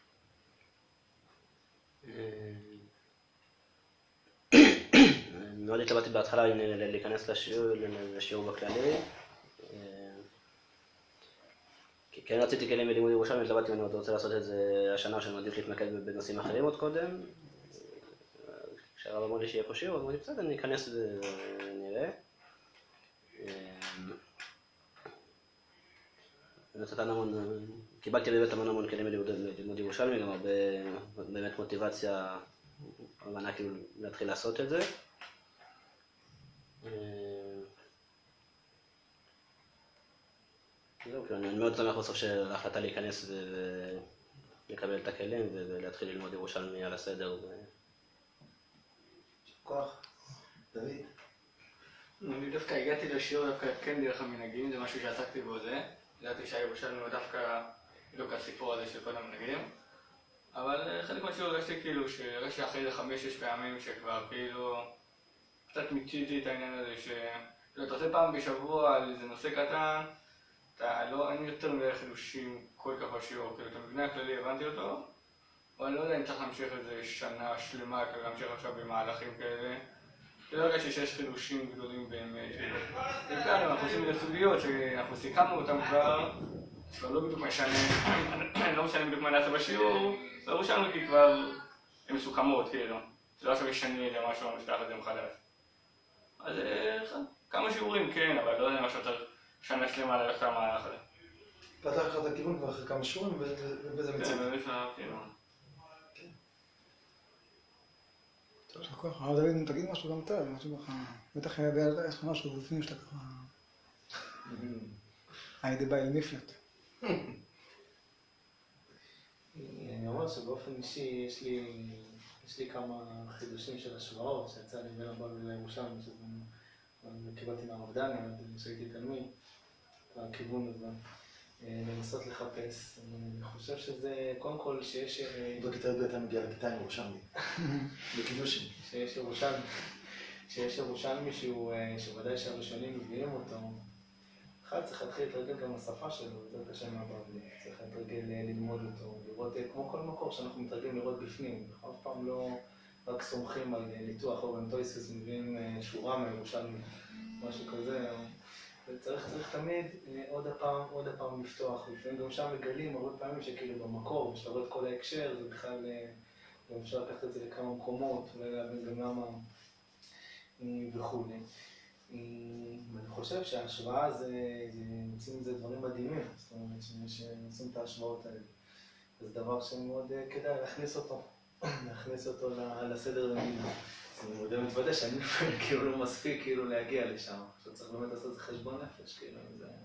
מאוד התלבטתי בהתחלה אם להיכנס לשיעור בכללי. כן רציתי כלים בלימוד ירושלים, התלבטתי אם אני רוצה לעשות את זה השנה, שאני מעדיף להתמקד בנושאים אחרים עוד קודם. כשהרב אמר לי שיהיה פה שיעור, אז אמרתי בסדר, אני אכנס ונראה. נתן המון, קיבלתי באמת המון כלים בלימוד ירושלמי, גם הרבה באמת מוטיבציה, הבנה כאילו להתחיל לעשות את זה. זהו, אני מאוד שמח בסוף של ההחלטה להיכנס ולקבל את הכלים ולהתחיל ללמוד ירושלמי על הסדר. כוח. דוד. אני דווקא הגעתי לשיעור דווקא כן דרך המנהגים, זה משהו שעסקתי בו זה. ידעתי שהירושלמי הוא דווקא בדיוק הסיפור הזה של כל המנהגים. אבל חלק מהשיעור הרגשתי כאילו שהרגשתי אחרי זה 5-6 פעמים שכבר כאילו קצת מיציתי את העניין הזה אתה עושה פעם בשבוע על איזה נושא קטן, אין יותר מדי חידושים כל כך בשיעור, כאילו את המבנה הכללי הבנתי אותו, אבל אני לא יודע אם צריך להמשיך איזה שנה שלמה, כאילו להמשיך עכשיו במהלכים כאלה. לא הרגשתי שיש חידושים גדולים באמת. וכאן אנחנו עושים איזה סוגיות שאנחנו סיכמנו אותם כבר לא בדיוק משנה, לא משנה בדיוק מה נעשה בשיעור, וירושלמי כי כבר הן מסוכמות, כאילו. זה לא עכשיו ישני איזה משהו, נפתח את זה מחדש. אז כמה שיעורים כן, אבל לא יודע אם עכשיו צריך שנה שלמה ללכת למהלך הזה. פתח לך את הכיוון כבר אחרי כמה שיעורים, ובזה מצטער. כן, באמת כאילו. טוב, יש לך כוח. הרב דוד, תגיד משהו גם אתה, משהו ככה. בטח יש לך משהו בפנים שאתה ככה... היידי ביי למיפלט. אני אומר שבאופן אישי יש לי כמה חידושים של השוואות שיצא לי בין הבא לירושלמי, קיבלתי מהרב דני, שהייתי תלמיד, הכיוון הזה, לנסות לחפש. אני חושב שזה, קודם כל שיש... בכיתה י"ב אתה מגיע לכיתה עם ירושלמי. בקידושים. שיש ירושלמי שוודאי שהראשונים מביאים אותו. אחד צריך להתחיל להתרגל גם לשפה שלו, יותר קשה מהבבלי. צריך להתרגל ללמוד אותו, לראות כמו כל מקור שאנחנו מתרגלים לראות בפנים. אנחנו אף פעם לא רק סומכים על ניתוח או בנטויסס מביאים שורה מירושלמי, משהו כזה. וצריך תמיד עוד הפעם לפתוח. לפעמים גם שם מגלים הרבה פעמים שכאילו במקור, כשאתה רואה את כל ההקשר, זה בכלל גם אפשר לקחת את זה לכמה מקומות, אולי להבין גם למה וכו'. אני חושב שההשוואה יוצאים מזה דברים מדהימים, זאת אומרת שעושים את ההשוואות האלה. זה דבר שמאוד כדאי להכניס אותו לסדר למילה. אני מודה מתוודא שאני כאילו לא מספיק כאילו להגיע לשם. עכשיו צריך באמת לעשות את זה חשבון נפש, כאילו,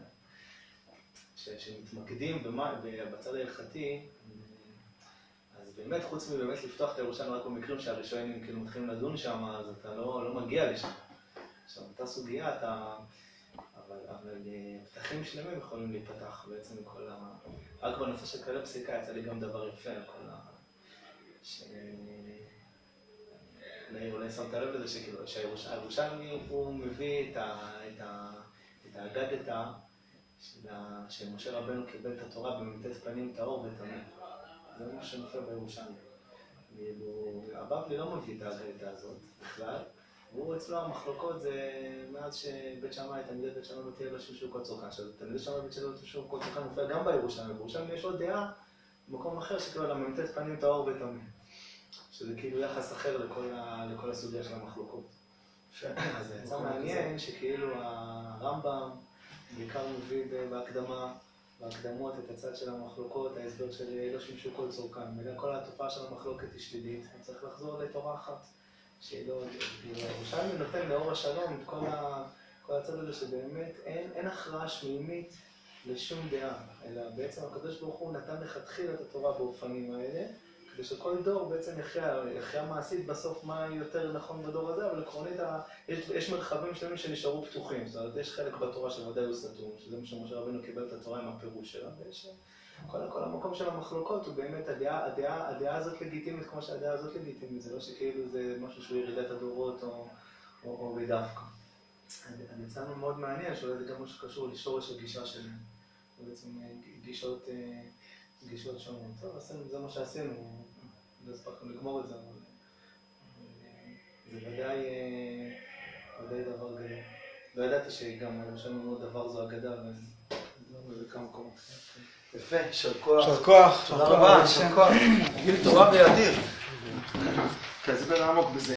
שמתמקדים בצד ההלכתי, אז באמת חוץ מבאמת לפתוח את הירושלמי רק במקרים שהראשונים כאילו מתחילים לדון שם, אז אתה לא מגיע לשם. עכשיו, אותה סוגיה, אבל פתחים שלמים יכולים להיפתח בעצם מכל רק בנושא של כלי פסיקה יצא לי גם דבר יפה, אולי שמת לב לזה שכאילו, שהירושלמי הוא מביא את האגדתא שמשה רבנו קיבל את התורה במ"ט פנים טהור וטמא. זה מה שנופל בירושלמי. הבבלי לא מביא את ההגדה הזאת בכלל, והוא אצלו המחלוקות זה מאז שבית שמאי, תלמידי בית שמאי לא תהיה לו שום כל צורכן, תלמידי שמאי בית שמאי לא תהיה שום כל צורכן מופיע גם בירושלמי, בירושלמי יש עוד דעה במקום אחר שכאילו לממתת פנים טהור וטמא, שזה כאילו יחס אחר לכל הסוגיה של המחלוקות. אז זה יצא מעניין שכאילו הרמב"ם בעיקר מביא בהקדמות את הצד של המחלוקות, ההסבר של לא שימשו כל צורכן, וגם כל התופעה של המחלוקת היא שלילית, צריך לחזור לתורה אחת. ירושלמי נותן לאור השלום את כל הצד הזה שבאמת אין הכרעה שמימית לשום דעה, אלא בעצם הקדוש ברוך הוא נתן לכתחילה את התורה באופנים האלה, כדי שכל דור בעצם יחיה מעשית בסוף מה יותר נכון בדור הזה, אבל עקרונית יש מרחבים שלמים שנשארו פתוחים, זאת אומרת יש חלק בתורה שוודאי הוא סתום, שזה מה שמשה רבנו קיבל את התורה עם הפירוש שלה, ויש כל המקום של המחלוקות הוא באמת הדעה הזאת לגיטימית כמו שהדעה הזאת לגיטימית, זה לא שכאילו זה משהו שהוא ירידת הדורות או בדווקא. אני יצאנו מאוד מעניין שאולי זה גם משהו שקשור לשורש הגישה שלהם, בעצם גישות שונות. טוב, זה מה שעשינו, לא הספקנו לגמור את זה, אבל זה ודאי דבר גדול. לא ידעתי שגם למשל מאוד דבר זו אגדה, אבל זה כמה מקומות. יפה, יישר כוח. יישר כוח. תודה רבה, יישר כוח. גיל תורה וידיר. כזה בן עמוק בזה.